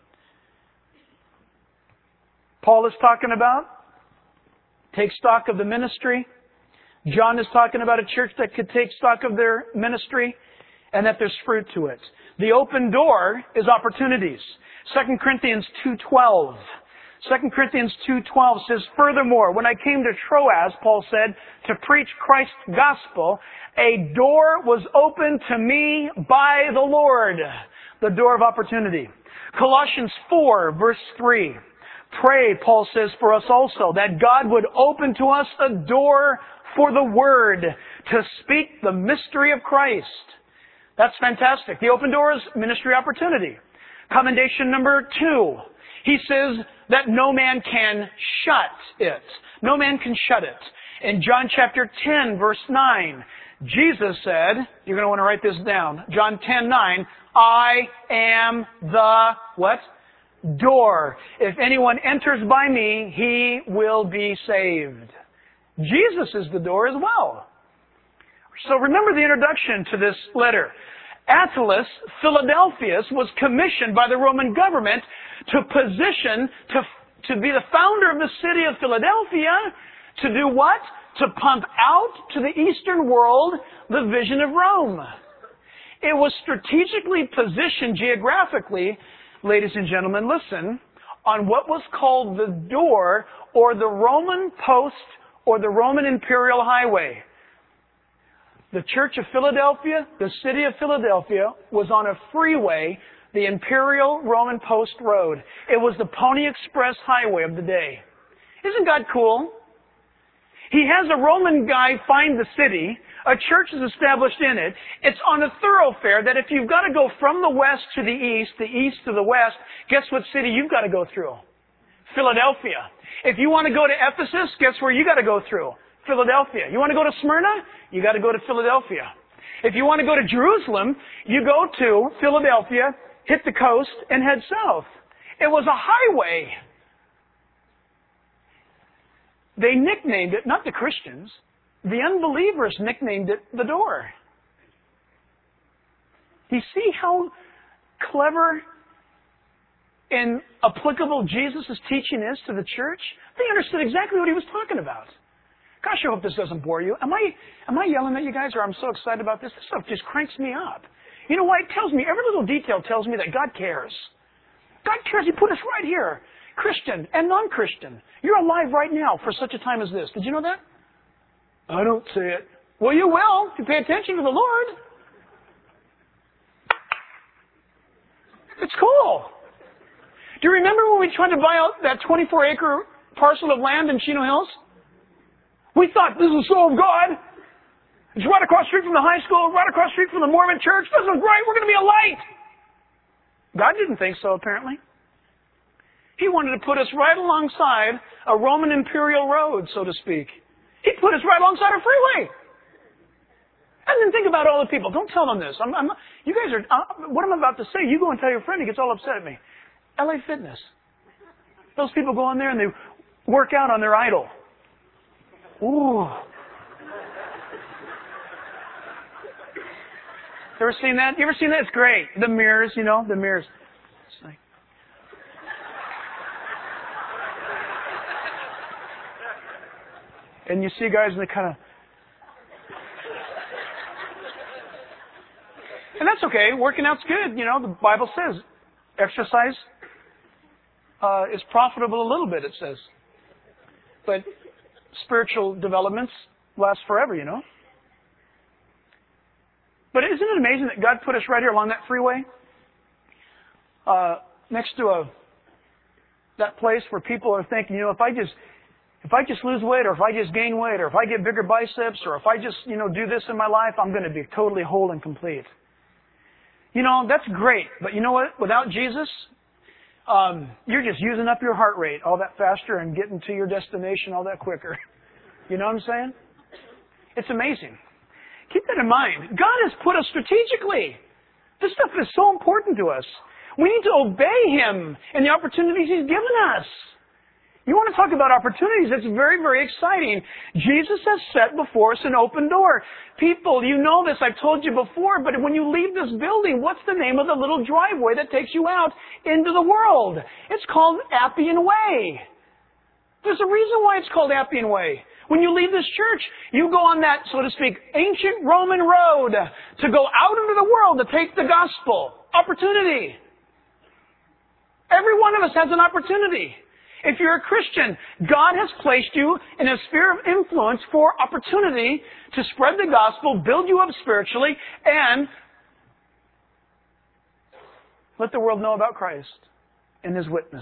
Paul is talking about, take stock of the ministry. John is talking about a church that could take stock of their ministry and that there's fruit to it. The open door is opportunities. Second Corinthians two twelve. Second Corinthians two twelve says, furthermore, when I came to Troas, Paul said, to preach Christ's gospel, a door was opened to me by the Lord. The door of opportunity. Colossians four, verse three. Pray, Paul says, for us also, that God would open to us a door for the Word to speak the mystery of Christ. That's fantastic. The open door is ministry opportunity. Commendation number two. He says that no man can shut it. No man can shut it. In John chapter ten, verse nine, Jesus said, you're going to want to write this down, John ten, nine, I am the, what? Door. If anyone enters by me, he will be saved. Jesus is the door as well. So remember the introduction to this letter. Attalus Philadelphus was commissioned by the Roman government to position, to, to be the founder of the city of Philadelphia, to do what? To pump out to the Eastern world the vision of Rome. It was strategically positioned geographically, ladies and gentlemen, listen, on what was called the door or the Roman post or the Roman imperial highway. The Church of Philadelphia, the city of Philadelphia, was on a freeway, the Imperial Roman Post Road. It was the Pony Express highway of the day. Isn't God cool? He has a Roman guy find the city. A church is established in it. It's on a thoroughfare that if you've got to go from the west to the east, the east to the west, guess what city you've got to go through? Philadelphia. If you want to go to Ephesus, guess where you got to go through? Philadelphia. You want to go to Smyrna? You got to go to Philadelphia. If you want to go to Jerusalem, you go to Philadelphia, hit the coast, and head south. It was a highway. They nicknamed it, not the Christians, the unbelievers nicknamed it the door. Do you see how clever and applicable Jesus' teaching is to the church? They understood exactly what he was talking about. Gosh, I hope this doesn't bore you. Am I, am I yelling at you guys, or I'm so excited about this? This stuff just cranks me up. You know what? It tells me, every little detail tells me that God cares. God cares. He put us right here. Christian and non-Christian. You're alive right now for such a time as this. Did you know that? I don't see it. Well, you will if you pay attention to the Lord. It's cool. Do you remember when we tried to buy out that twenty-four acre parcel of land in Chino Hills? We thought, this is so of God. It's right across the street from the high school, right across the street from the Mormon church. This is great. We're going to be a light. God didn't think so, apparently. He wanted to put us right alongside a Roman imperial road, so to speak. He put us right alongside a freeway. And then think about all the people. Don't tell them this. I'm, I'm, you guys are, uh, what I'm about to say, you go and tell your friend, he gets all upset at me. L A Fitness. Those people go in there and they work out on their idol. Ooh. You ever seen that? You ever seen that? It's great. The mirrors, you know, the mirrors. It's like, and you see guys and they kind of, and that's okay. Working out's good. You know, the Bible says exercise uh, is profitable a little bit, it says. But spiritual developments last forever, you know. But isn't it amazing that God put us right here along that freeway? Uh, next to a that place where people are thinking, you know, if I just if I just lose weight, or if I just gain weight, or if I get bigger biceps, or if I just, you know, do this in my life, I'm going to be totally whole and complete. You know, that's great. But you know what? Without Jesus, um, you're just using up your heart rate all that faster and getting to your destination all that quicker. You know what I'm saying? It's amazing. Keep that in mind. God has put us strategically. This stuff is so important to us. We need to obey Him and the opportunities He's given us. You want to talk about opportunities? It's very, very exciting. Jesus has set before us an open door. People, you know this, I've told you before, but when you leave this building, what's the name of the little driveway that takes you out into the world? It's called Appian Way. There's a reason why it's called Appian Way. When you leave this church, you go on that, so to speak, ancient Roman road to go out into the world to take the gospel. Opportunity. Every one of us has an opportunity. If you're a Christian, God has placed you in a sphere of influence for opportunity to spread the gospel, build you up spiritually, and let the world know about Christ and His witness.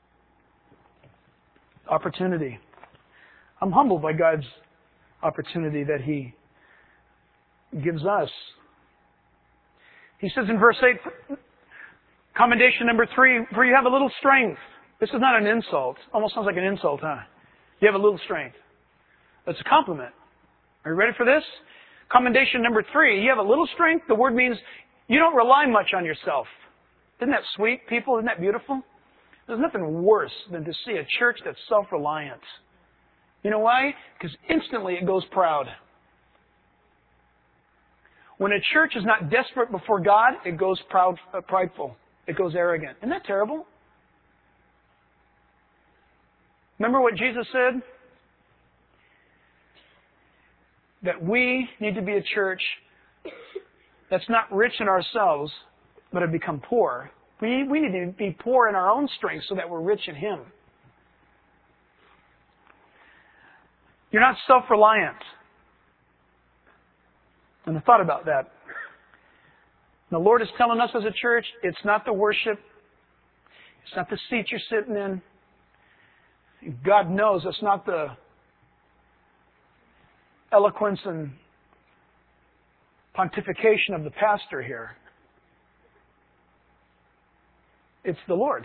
Opportunity. I'm humbled by God's opportunity that He gives us. He says in verse eight, commendation number three, for you have a little strength. This is not an insult. Almost sounds like an insult, huh? You have a little strength. That's a compliment. Are you ready for this? Commendation number three, you have a little strength. The word means you don't rely much on yourself. Isn't that sweet, people? Isn't that beautiful? There's nothing worse than to see a church that's self-reliant. You know why? Because instantly it goes proud. When a church is not desperate before God, it goes proud, uh, prideful. It goes arrogant. Isn't that terrible? Remember what Jesus said? That we need to be a church that's not rich in ourselves, but have become poor. We, we need to be poor in our own strength so that we're rich in Him. You're not self-reliant. And I thought about that. The Lord is telling us as a church, it's not the worship. It's not the seat you're sitting in. God knows it's not the eloquence and pontification of the pastor here. It's the Lord.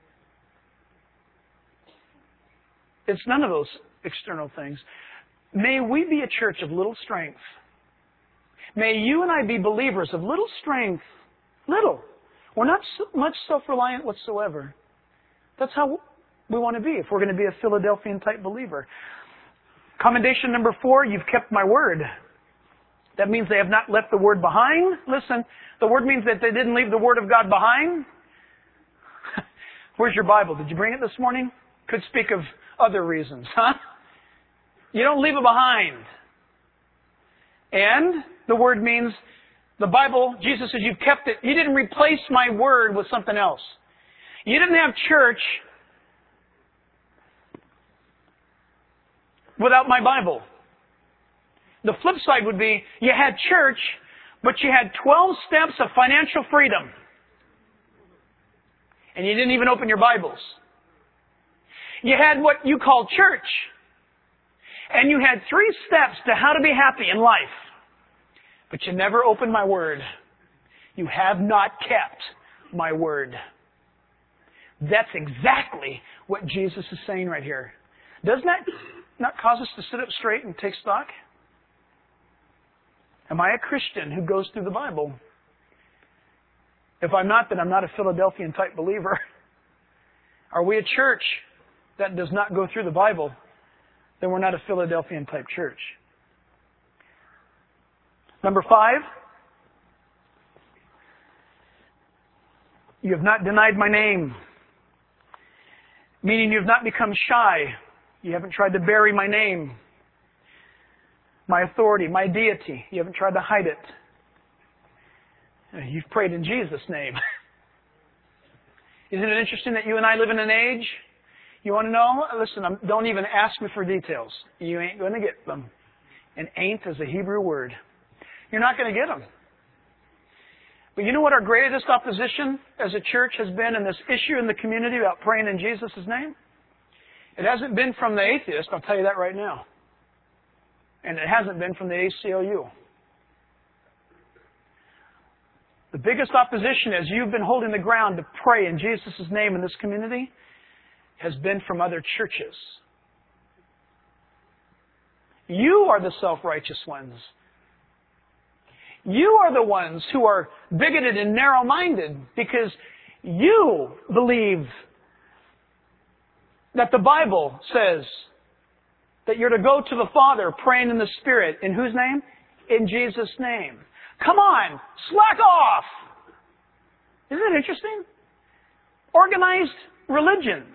It's none of those external things. May we be a church of little strength. May you and I be believers of little strength. Little. We're not so much self-reliant whatsoever. That's how we want to be if we're going to be a Philadelphian type believer. Commendation number four, you've kept my word. That means they have not left the word behind. Listen, the word means that they didn't leave the word of God behind. Where's your Bible? Did you bring it this morning? Could speak of other reasons, huh? You don't leave it behind. And the word means, the Bible, Jesus says you've kept it. You didn't replace my word with something else. You didn't have church without my Bible. The flip side would be, you had church, but you had twelve steps of financial freedom. And you didn't even open your Bibles. You had what you call church. And you had three steps to how to be happy in life. but you never opened my word. You have not kept my word. That's exactly what Jesus is saying right here. Doesn't that not cause us to sit up straight and take stock? Am I a Christian who goes through the Bible? If I'm not, then I'm not a Philadelphian type believer. Are we a church that does not go through the Bible? Then we're not a Philadelphian type church. Number five, you have not denied my name. Meaning you have not become shy. You haven't tried to bury my name, my authority, my deity. You haven't tried to hide it. You've prayed in Jesus' name. Isn't it interesting that you and I live in an age? You want to know? Listen, don't even ask me for details. You ain't going to get them. And ain't is a Hebrew word. You're not going to get them. But you know what our greatest opposition as a church has been in this issue in the community about praying in Jesus' name? It hasn't been from the atheist, I'll tell you that right now. And it hasn't been from the A C L U. The biggest opposition as you've been holding the ground to pray in Jesus' name in this community has been from other churches. You are the self-righteous ones. You are the ones who are bigoted and narrow-minded because you believe that the Bible says that you're to go to the Father praying in the Spirit. In whose name? In Jesus' name. Come on, slack off! Isn't it interesting? Organized religions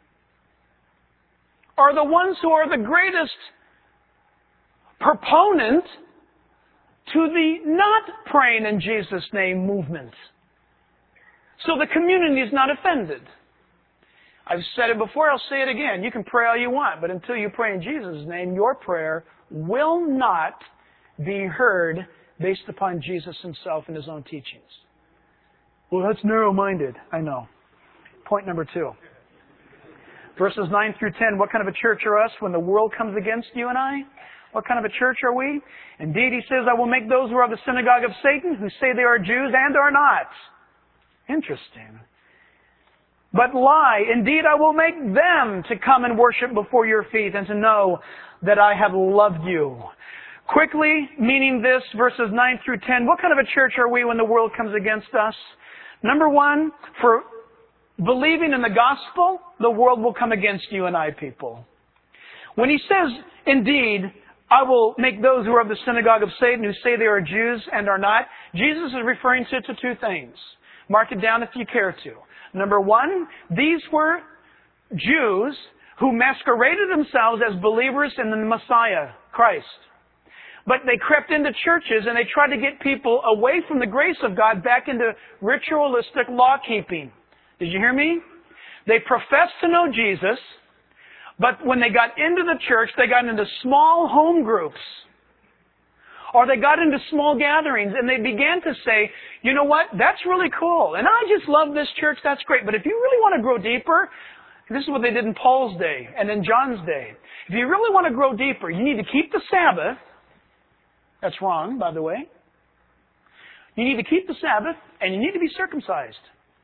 are the ones who are the greatest proponent to the not praying in Jesus' name movement. So the community is not offended. I've said it before, I'll say it again. You can pray all you want, but until you pray in Jesus' name, your prayer will not be heard based upon Jesus himself and his own teachings. Well, that's narrow-minded. I know. Point number two. Verses nine through ten, what kind of a church are us when the world comes against you and I? What kind of a church are we? Indeed, he says, I will make those who are of the synagogue of Satan, who say they are Jews and are not. Interesting. But lie. Indeed, I will make them to come and worship before your feet and to know that I have loved you. Quickly, meaning this, verses nine through ten, what kind of a church are we when the world comes against us? Number one, for believing in the gospel, the world will come against you and I, people. When he says, indeed, I will make those who are of the synagogue of Satan, who say they are Jews and are not, Jesus is referring to, to two things. Mark it down if you care to. Number one, these were Jews who masqueraded themselves as believers in the Messiah, Christ. But they crept into churches and they tried to get people away from the grace of God back into ritualistic law-keeping. Did you hear me? They professed to know Jesus, but when they got into the church, they got into small home groups. Or they got into small gatherings and they began to say, you know what, that's really cool. And I just love this church, that's great. But if you really want to grow deeper, this is what they did in Paul's day and in John's day. If you really want to grow deeper, you need to keep the Sabbath. That's wrong, by the way. You need to keep the Sabbath and you need to be circumcised.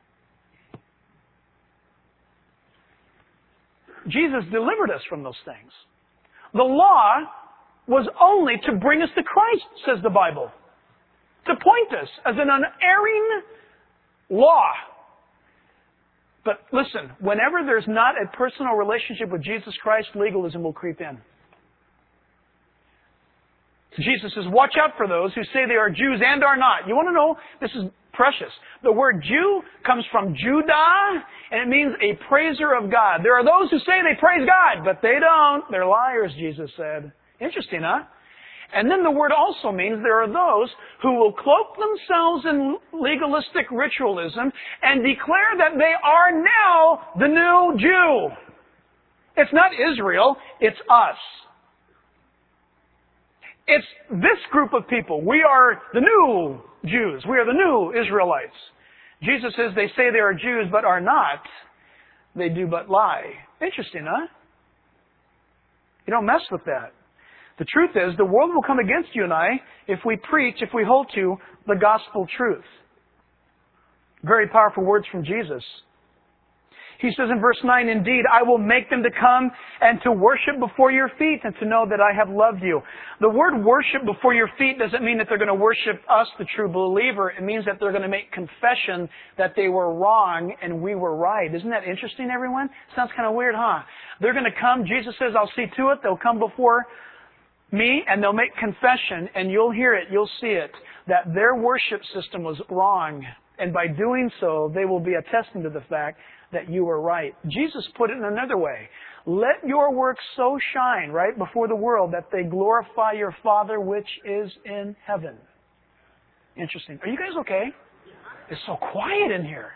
Jesus delivered us from those things. The law was only to bring us to Christ, says the Bible. To point us as an unerring law. But listen, whenever there's not a personal relationship with Jesus Christ, legalism will creep in. Jesus says, watch out for those who say they are Jews and are not. You want to know? This is precious. The word Jew comes from Judah, and it means a praiser of God. There are those who say they praise God, but they don't. They're liars, Jesus said. Interesting, huh? And then the word also means there are those who will cloak themselves in legalistic ritualism and declare that they are now the new Jew. It's not Israel, it's us. It's this group of people. We are the new Jews. We are the new Israelites. Jesus says they say they are Jews but are not. They do but lie. Interesting, huh? You don't mess with that. The truth is, the world will come against you and I if we preach, if we hold to the gospel truth. Very powerful words from Jesus. He says in verse nine, indeed, I will make them to come and to worship before your feet and to know that I have loved you. The word worship before your feet doesn't mean that they're going to worship us, the true believer. It means that they're going to make confession that they were wrong and we were right. Isn't that interesting, everyone? Sounds kind of weird, huh? They're going to come. Jesus says, I'll see to it. They'll come before me and they'll make confession, and you'll hear it, you'll see it, that their worship system was wrong. And by doing so, they will be attesting to the fact that you were right. Jesus put it in another way. Let your works so shine right before the world that they glorify your Father which is in heaven. Interesting. Are you guys okay? It's so quiet in here.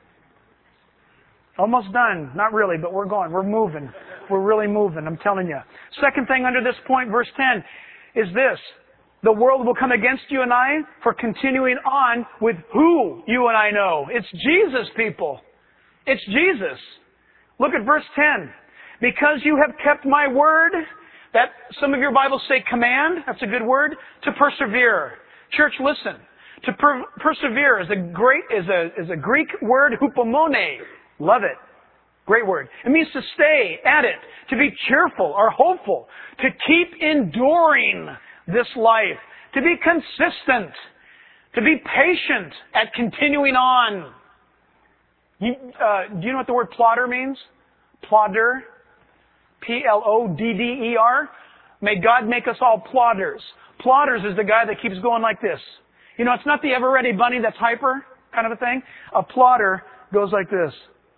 Almost done. Not really, but we're going. We're moving. We're really moving, I'm telling you. Second thing under this point, verse ten, is this. The world will come against you and I for continuing on with who you and I know. It's Jesus, people. It's Jesus. Look at verse ten. Because you have kept my word, that some of your Bibles say command, that's a good word, to persevere. Church, listen. To per- persevere is a great, is a, is a Greek word, hupomone. Love it. Great word. It means to stay at it, to be cheerful or hopeful, to keep enduring this life, to be consistent, to be patient at continuing on. You, uh, do you know what the word plodder means? Plodder. P L O D D E R. May God make us all plodders. Plodders is the guy that keeps going like this. You know, it's not the ever-ready bunny that's hyper kind of a thing. A plodder goes like this.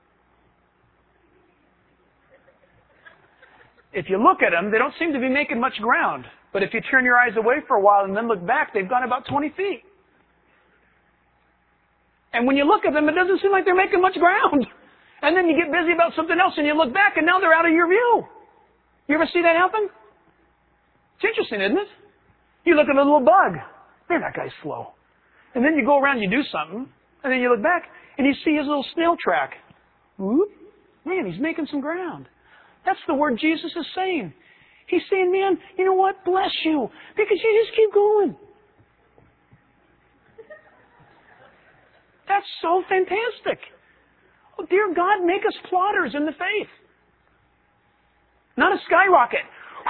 If you look at them, they don't seem to be making much ground. But if you turn your eyes away for a while and then look back, they've gone about twenty feet. And when you look at them, it doesn't seem like they're making much ground. And then you get busy about something else and you look back and now they're out of your view. You ever see that happen? It's interesting, isn't it? You look at a little bug. Man, that guy's slow. And then you go around and you do something. And then you look back and you see his little snail track. Whoop. Man, he's making some ground. That's the word Jesus is saying. He's saying, man, you know what? Bless you. Because you just keep going. That's so fantastic. Oh, dear God, make us plotters in the faith. Not a skyrocket.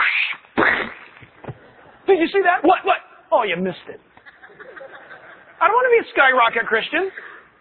Did you see that? What? What? Oh, you missed it. I don't want to be a skyrocket Christian.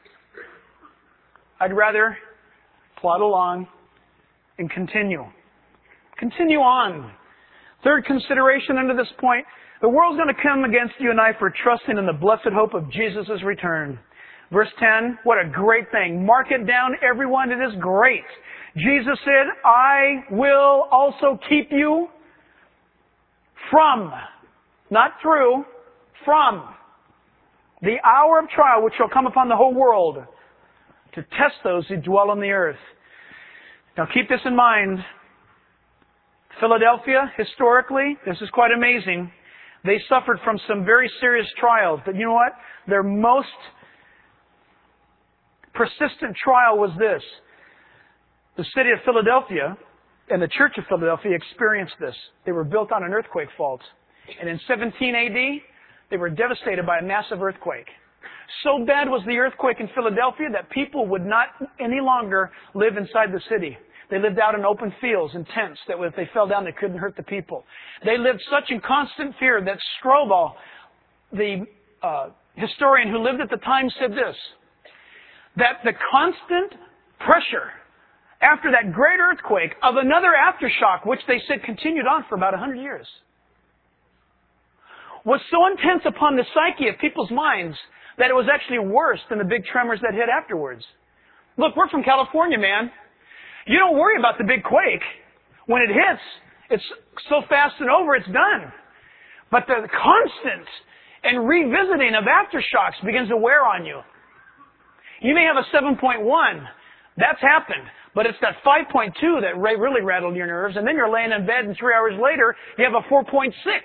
I'd rather plod along and continue. Continue on. Third consideration under this point, the world's going to come against you and I for trusting in the blessed hope of Jesus' return. Verse ten, what a great thing. Mark it down, everyone. It is great. Jesus said, I will also keep you from, not through, from the hour of trial which shall come upon the whole world to test those who dwell on the earth. Now keep this in mind. Philadelphia, historically, this is quite amazing. They suffered from some very serious trials. But you know what? Their most persistent trial was this. The city of Philadelphia and the church of Philadelphia experienced this. They were built on an earthquake fault. And in seventeen A D, they were devastated by a massive earthquake. So bad was the earthquake in Philadelphia that people would not any longer live inside the city. They lived out in open fields and tents that if they fell down, they couldn't hurt the people. They lived such in constant fear that Strobel, the uh, historian who lived at the time, said this, that the constant pressure after that great earthquake of another aftershock, which they said continued on for about one hundred years, was so intense upon the psyche of people's minds that it was actually worse than the big tremors that hit afterwards. Look, we're from California, man. You don't worry about the big quake. When it hits, it's so fast and over, it's done. But the constant and revisiting of aftershocks begins to wear on you. You may have a seven point one. That's happened. But it's that five point two that really rattled your nerves. And then you're laying in bed and three hours later, you have a four point six.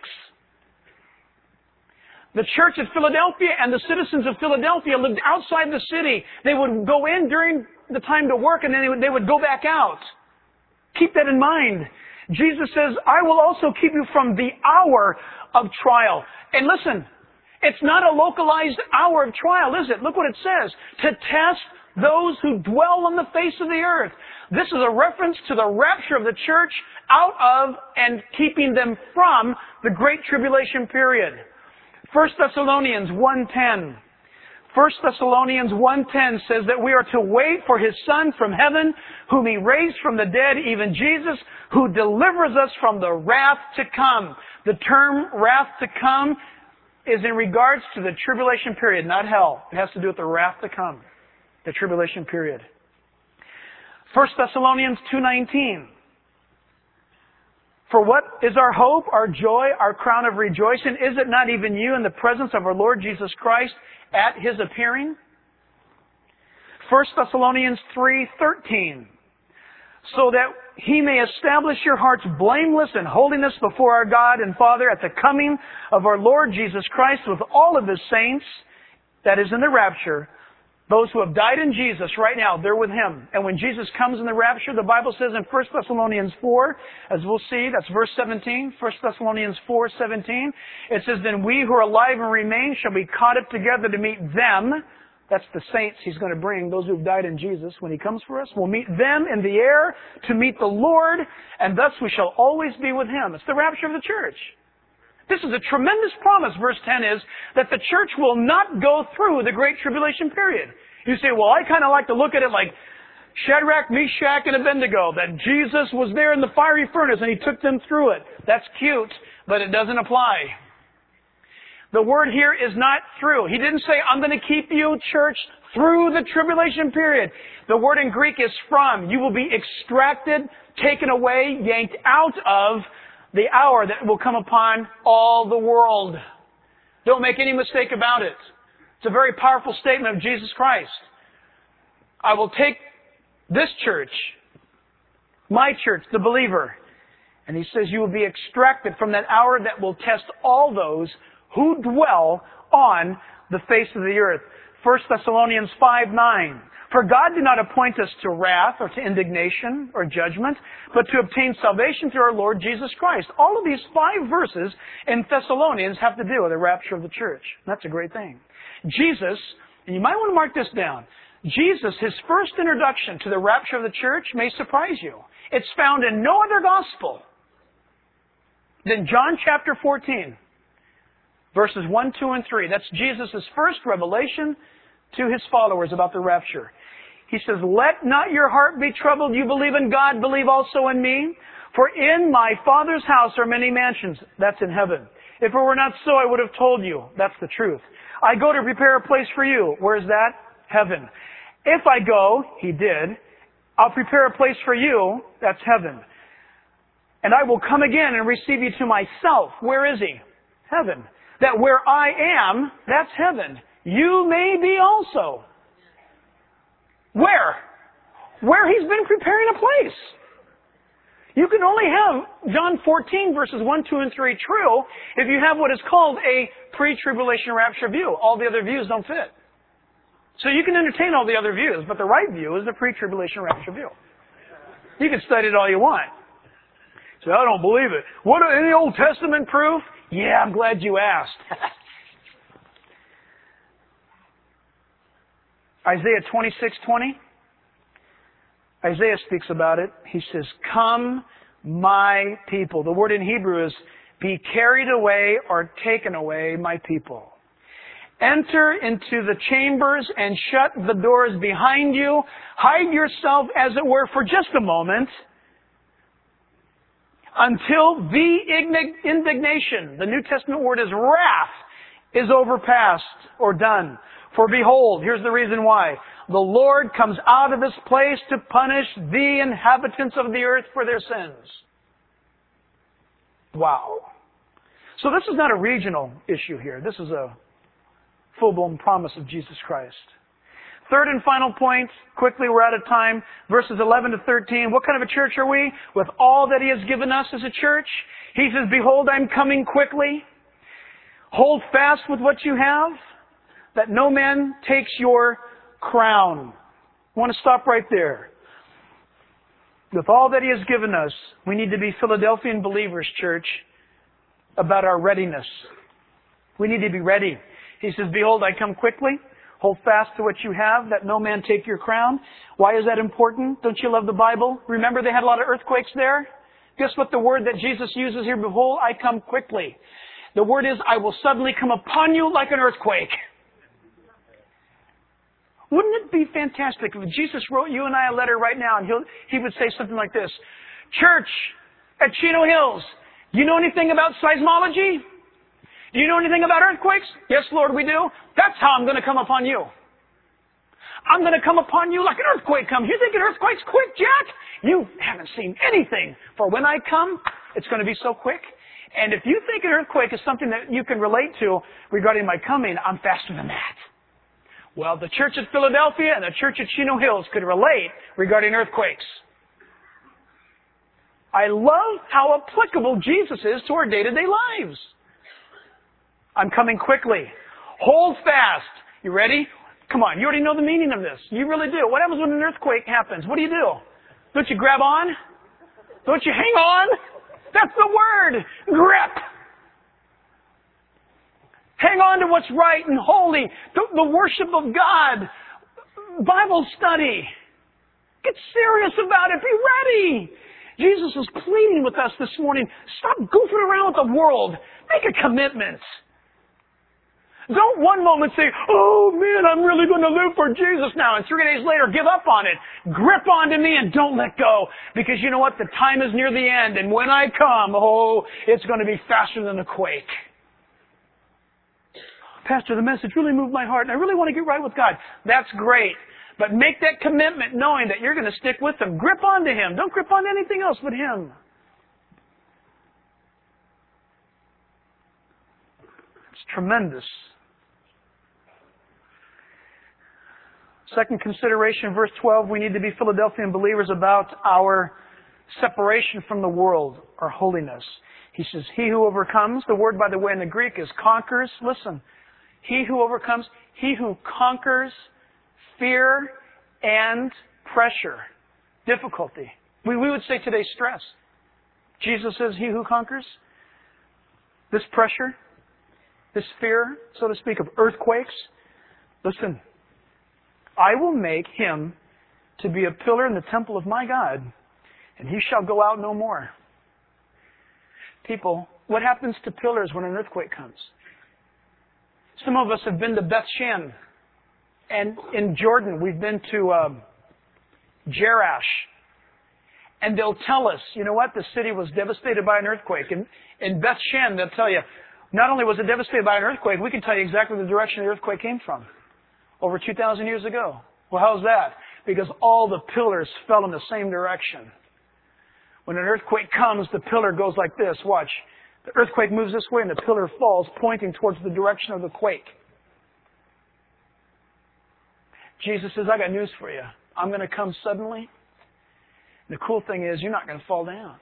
The church at Philadelphia and the citizens of Philadelphia lived outside the city. They would go in during the time to work and then they would, they would go back out. Keep that in mind. Jesus says, I will also keep you from the hour of trial. And listen, it's not a localized hour of trial, is it? Look what it says. To test those who dwell on the face of the earth. This is a reference to the rapture of the church out of and keeping them from the Great Tribulation period. First Thessalonians one ten. First Thessalonians one ten says that we are to wait for His Son from heaven, whom He raised from the dead, even Jesus, who delivers us from the wrath to come. The term wrath to come is in regards to the tribulation period, not hell. It has to do with the wrath to come, the tribulation period. First Thessalonians two nineteen. For what is our hope, our joy, our crown of rejoicing? Is it not even you in the presence of our Lord Jesus Christ at His appearing? First Thessalonians three thirteen. So that He may establish your hearts blameless in holiness before our God and Father at the coming of our Lord Jesus Christ with all of His saints, that is in the rapture. Those who have died in Jesus right now, they're with Him. And when Jesus comes in the rapture, the Bible says in First Thessalonians four, as we'll see, that's verse seventeen, First Thessalonians four seventeen, it says, Then we who are alive and remain shall be caught up together to meet them. That's the saints He's going to bring, those who have died in Jesus when He comes for us. We'll meet them in the air to meet the Lord, and thus we shall always be with Him. It's the rapture of the church. This is a tremendous promise, verse ten is, that the church will not go through the Great Tribulation period. You say, well, I kind of like to look at it like Shadrach, Meshach, and Abednego, that Jesus was there in the fiery furnace and He took them through it. That's cute, but it doesn't apply. The word here is not through. He didn't say, I'm going to keep you, church, through the tribulation period. The word in Greek is from. You will be extracted, taken away, yanked out of the hour that will come upon all the world. Don't make any mistake about it. It's a very powerful statement of Jesus Christ. I will take this church, my church, the believer, and He says you will be extracted from that hour that will test all those who dwell on the face of the earth. First Thessalonians five nine. For God did not appoint us to wrath or to indignation or judgment, but to obtain salvation through our Lord Jesus Christ. All of these five verses in Thessalonians have to do with the rapture of the church. That's a great thing. Jesus, and you might want to mark this down, Jesus, His first introduction to the rapture of the church may surprise you. It's found in no other gospel than John chapter fourteen, verses one, two, and three. That's Jesus' first revelation to His followers about the rapture. He says, Let not your heart be troubled. You believe in God, believe also in me. For in my Father's house are many mansions. That's in heaven. If it were not so, I would have told you. That's the truth. I go to prepare a place for you. Where is that? Heaven. If I go, He did, I'll prepare a place for you. That's heaven. And I will come again and receive you to myself. Where is He? Heaven. That where I am, that's heaven. You may be also. Where? Where He's been preparing a place. You can only have John fourteen verses one, two, and three true if you have what is called a pre-tribulation rapture view. All the other views don't fit. So you can entertain all the other views, but the right view is the pre-tribulation rapture view. You can study it all you want. So I don't believe it. What, any Old Testament proof? Yeah, I'm glad you asked. Isaiah twenty-six twenty. Isaiah speaks about it. He says, Come, my people. The word in Hebrew is, be carried away or taken away, my people. Enter into the chambers and shut the doors behind you. Hide yourself, as it were, for just a moment, until the indignation, the New Testament word is wrath, is overpassed or done. For behold, here's the reason why. The Lord comes out of His place to punish the inhabitants of the earth for their sins. Wow. So this is not a regional issue here. This is a full-blown promise of Jesus Christ. Third and final point, quickly, we're out of time, verses eleven to thirteen. What kind of a church are we? With all that He has given us as a church, He says, Behold, I'm coming quickly. Hold fast with what you have, that no man takes your crown. I want to stop right there. With all that He has given us, we need to be Philadelphian believers, church, about our readiness. We need to be ready. He says, behold, I come quickly. Hold fast to what you have, that no man take your crown. Why is that important? Don't you love the Bible? Remember they had a lot of earthquakes there? Guess what the word that Jesus uses here? Behold, I come quickly. The word is, I will suddenly come upon you like an earthquake. Wouldn't it be fantastic if Jesus wrote you and I a letter right now and he'll, he would say something like this, Church at Chino Hills, do you know anything about seismology? Do you know anything about earthquakes? Yes, Lord, we do. That's how I'm going to come upon you. I'm going to come upon you like an earthquake comes. You think an earthquake's quick, Jack? You haven't seen anything. For when I come, it's going to be so quick. And if you think an earthquake is something that you can relate to regarding my coming, I'm faster than that. Well, the church at Philadelphia and the church at Chino Hills could relate regarding earthquakes. I love how applicable Jesus is to our day-to-day lives. I'm coming quickly. Hold fast. You ready? Come on, you already know the meaning of this. You really do. What happens when an earthquake happens? What do you do? Don't you grab on? Don't you hang on? That's the word. Grip. Hang on to what's right and holy. The, the worship of God. Bible study. Get serious about it. Be ready. Jesus is pleading with us this morning. Stop goofing around with the world. Make a commitment. Don't one moment say, oh man, I'm really going to live for Jesus now. And three days later, give up on it. Grip onto me and don't let go. Because you know what? The time is near the end. And when I come, oh, it's going to be faster than a quake. Pastor, the message really moved my heart and I really want to get right with God. That's great. But make that commitment knowing that you're going to stick with Him. Grip onto Him. Don't grip on anything else but Him. It's tremendous. Second consideration, verse twelve, we need to be Philadelphian believers about our separation from the world, our holiness. He says, he who overcomes, the word, by the way, in the Greek is conquers. Listen, he who overcomes, he who conquers fear and pressure, difficulty. We, we would say today stress. Jesus says, he who conquers this pressure, this fear, so to speak, of earthquakes. Listen, I will make him to be a pillar in the temple of my God, and he shall go out no more. People, what happens to pillars when an earthquake comes? Some of us have been to Beth Shan, and in Jordan we've been to um, Jerash, and they'll tell us, you know what, the city was devastated by an earthquake. And in Beth Shan, they'll tell you, not only was it devastated by an earthquake, we can tell you exactly the direction the earthquake came from. Over two thousand years ago. Well, how's that? Because all the pillars fell in the same direction. When an earthquake comes, the pillar goes like this. Watch. The earthquake moves this way and the pillar falls, pointing towards the direction of the quake. Jesus says, I got news for you. I'm going to come suddenly. And the cool thing is, you're not going to fall down.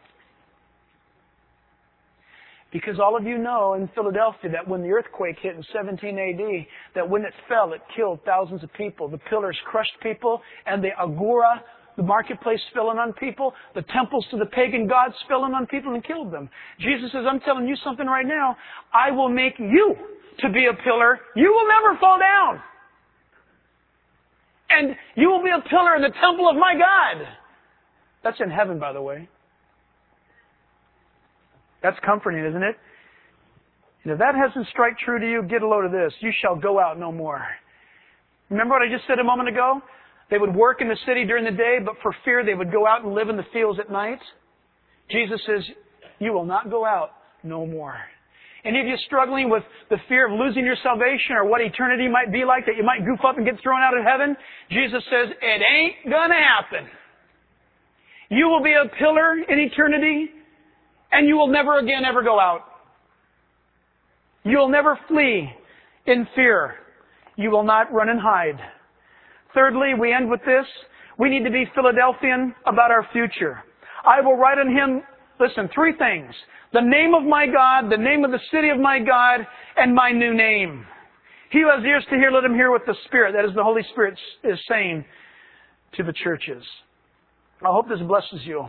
Because all of you know in Philadelphia that when the earthquake hit in seventeen A D, that when it fell, it killed thousands of people. The pillars crushed people, and the agora, the marketplace, fell in on people. The temples to the pagan gods fell in on people and killed them. Jesus says, I'm telling you something right now. I will make you to be a pillar. You will never fall down. And you will be a pillar in the temple of my God. That's in heaven, by the way. That's comforting, isn't it? And if that hasn't struck true to you, get a load of this. You shall go out no more. Remember what I just said a moment ago? They would work in the city during the day, but for fear they would go out and live in the fields at night. Jesus says, you will not go out no more. Any of you struggling with the fear of losing your salvation or what eternity might be like, that you might goof up and get thrown out of heaven? Jesus says, it ain't gonna happen. You will be a pillar in eternity, and you will never again ever go out. You will never flee in fear. You will not run and hide. Thirdly, we end with this. We need to be Philadelphian about our future. I will write on him, listen, three things. The name of my God, the name of the city of my God, and my new name. He who has ears to hear, let him hear what the Spirit, that is the Holy Spirit, is saying to the churches. I hope this blesses you.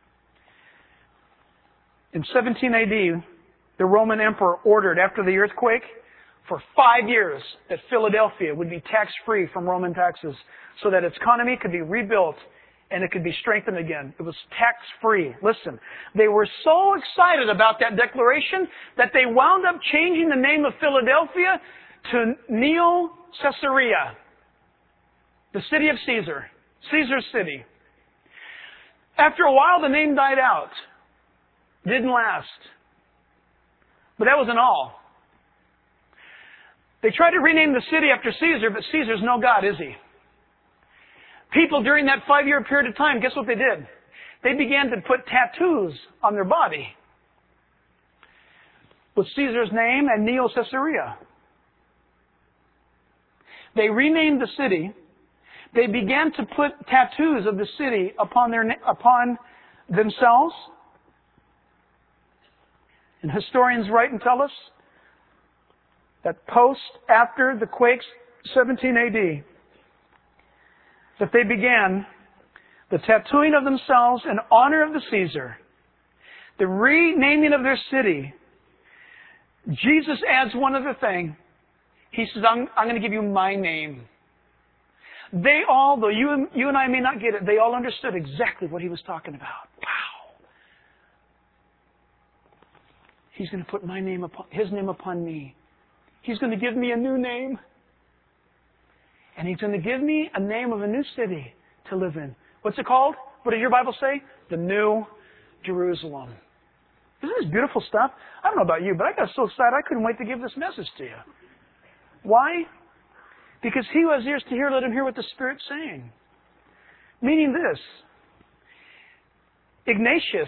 In seventeen A D, the Roman emperor ordered, after the earthquake, for five years that Philadelphia would be tax-free from Roman taxes so that its economy could be rebuilt and it could be strengthened again. It was tax-free. Listen, they were so excited about that declaration that they wound up changing the name of Philadelphia to Neo Caesarea, the city of Caesar, Caesar's city. After a while, the name died out. Didn't last. But that wasn't all. They tried to rename the city after Caesar, but Caesar's no God, is he? People during that five-year period of time, guess what they did? They began to put tattoos on their body with Caesar's name and Neo Caesarea. They renamed the city. They began to put tattoos of the city upon their upon themselves. And historians write and tell us that post after the quakes, seventeen A D, that they began the tattooing of themselves in honor of the Caesar, the renaming of their city. Jesus adds one other thing. He says, I'm, I'm going to give you my name. They all, though you and, you and I may not get it, they all understood exactly what he was talking about. Wow. He's going to put my name upon, his name upon me. He's going to give me a new name. And he's going to give me a name of a new city to live in. What's it called? What does your Bible say? The New Jerusalem. Isn't this beautiful stuff? I don't know about you, but I got so excited I couldn't wait to give this message to you. Why? Because he who has ears to hear, let him hear what the Spirit's saying. Meaning this. Ignatius,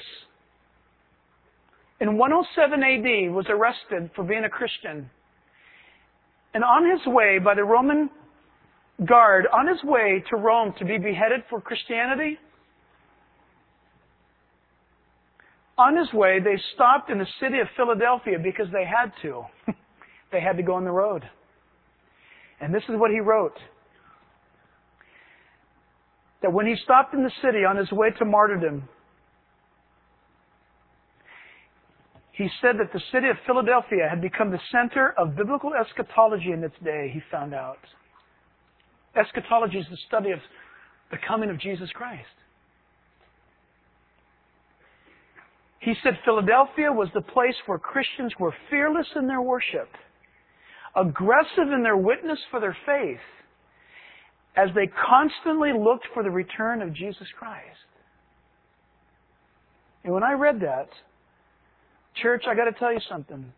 in one oh seven A D, was arrested for being a Christian. And on his way by the Roman guard, on his way to Rome to be beheaded for Christianity, on his way they stopped in the city of Philadelphia because they had to. They had to go on the road. And this is what he wrote. That when he stopped in the city on his way to martyrdom, he said that the city of Philadelphia had become the center of biblical eschatology in its day, he found out. Eschatology is the study of the coming of Jesus Christ. He said Philadelphia was the place where Christians were fearless in their worship, aggressive in their witness for their faith, as they constantly looked for the return of Jesus Christ. And when I read that, church, I got to tell you something.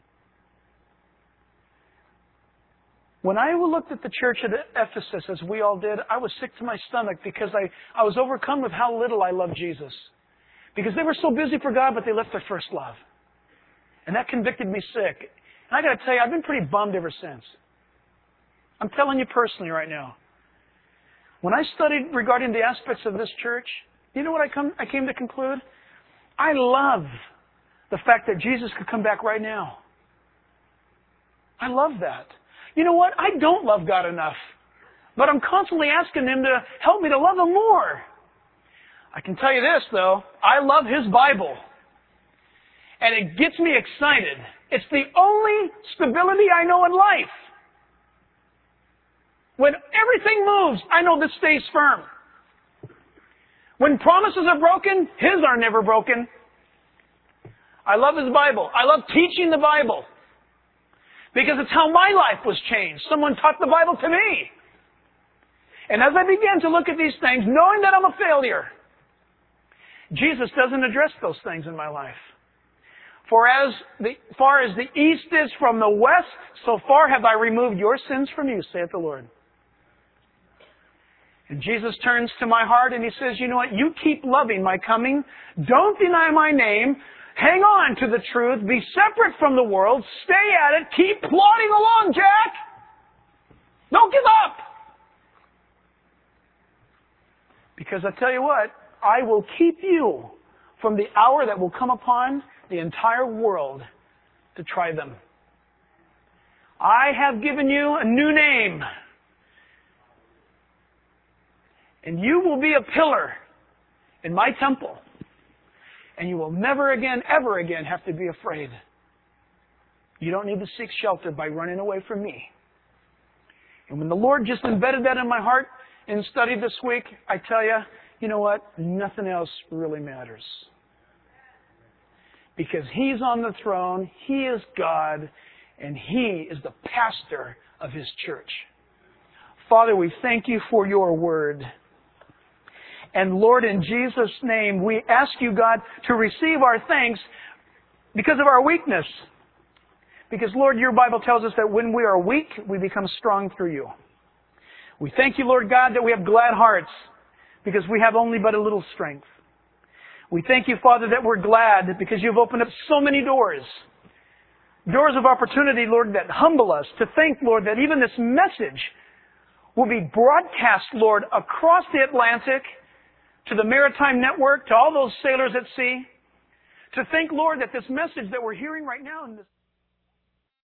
When I looked at the church at Ephesus, as we all did, I was sick to my stomach because I, I was overcome with how little I loved Jesus. Because they were so busy for God, but they left their first love. And that convicted me sick. And I got to tell you, I've been pretty bummed ever since. I'm telling you personally right now. When I studied regarding the aspects of this church, you know what I, come, I came to conclude? I love the fact that Jesus could come back right now. I love that. You know what? I don't love God enough. But I'm constantly asking Him to help me to love Him more. I can tell you this, though. I love His Bible. And it gets me excited. It's the only stability I know in life. When everything moves, I know this stays firm. When promises are broken, His are never broken. I love His Bible. I love teaching the Bible. Because it's how my life was changed. Someone taught the Bible to me. And as I began to look at these things, knowing that I'm a failure, Jesus doesn't address those things in my life. For as the, far as the east is from the west, so far have I removed your sins from you, saith the Lord. And Jesus turns to my heart and He says, you know what? You keep loving my coming. Don't deny my name. Hang on to the truth. Be separate from the world. Stay at it. Keep plodding along, Jack. Don't give up. Because I tell you what, I will keep you from the hour that will come upon the entire world to try them. I have given you a new name. And you will be a pillar in my temple. And you will never again, ever again have to be afraid. You don't need to seek shelter by running away from me. And when the Lord just embedded that in my heart in study this week, I tell you, you know what? Nothing else really matters. Because He's on the throne, He is God, and He is the pastor of His church. Father, we thank You for Your word. And Lord, in Jesus' name, we ask You, God, to receive our thanks because of our weakness. Because, Lord, Your Bible tells us that when we are weak, we become strong through You. We thank You, Lord God, that we have glad hearts because we have only but a little strength. We thank You, Father, that we're glad because You've opened up so many doors. Doors of opportunity, Lord, that humble us to think, Lord, that even this message will be broadcast, Lord, across the Atlantic, to the Maritime Network, to all those sailors at sea. To think, Lord, that this message that we're hearing right now in this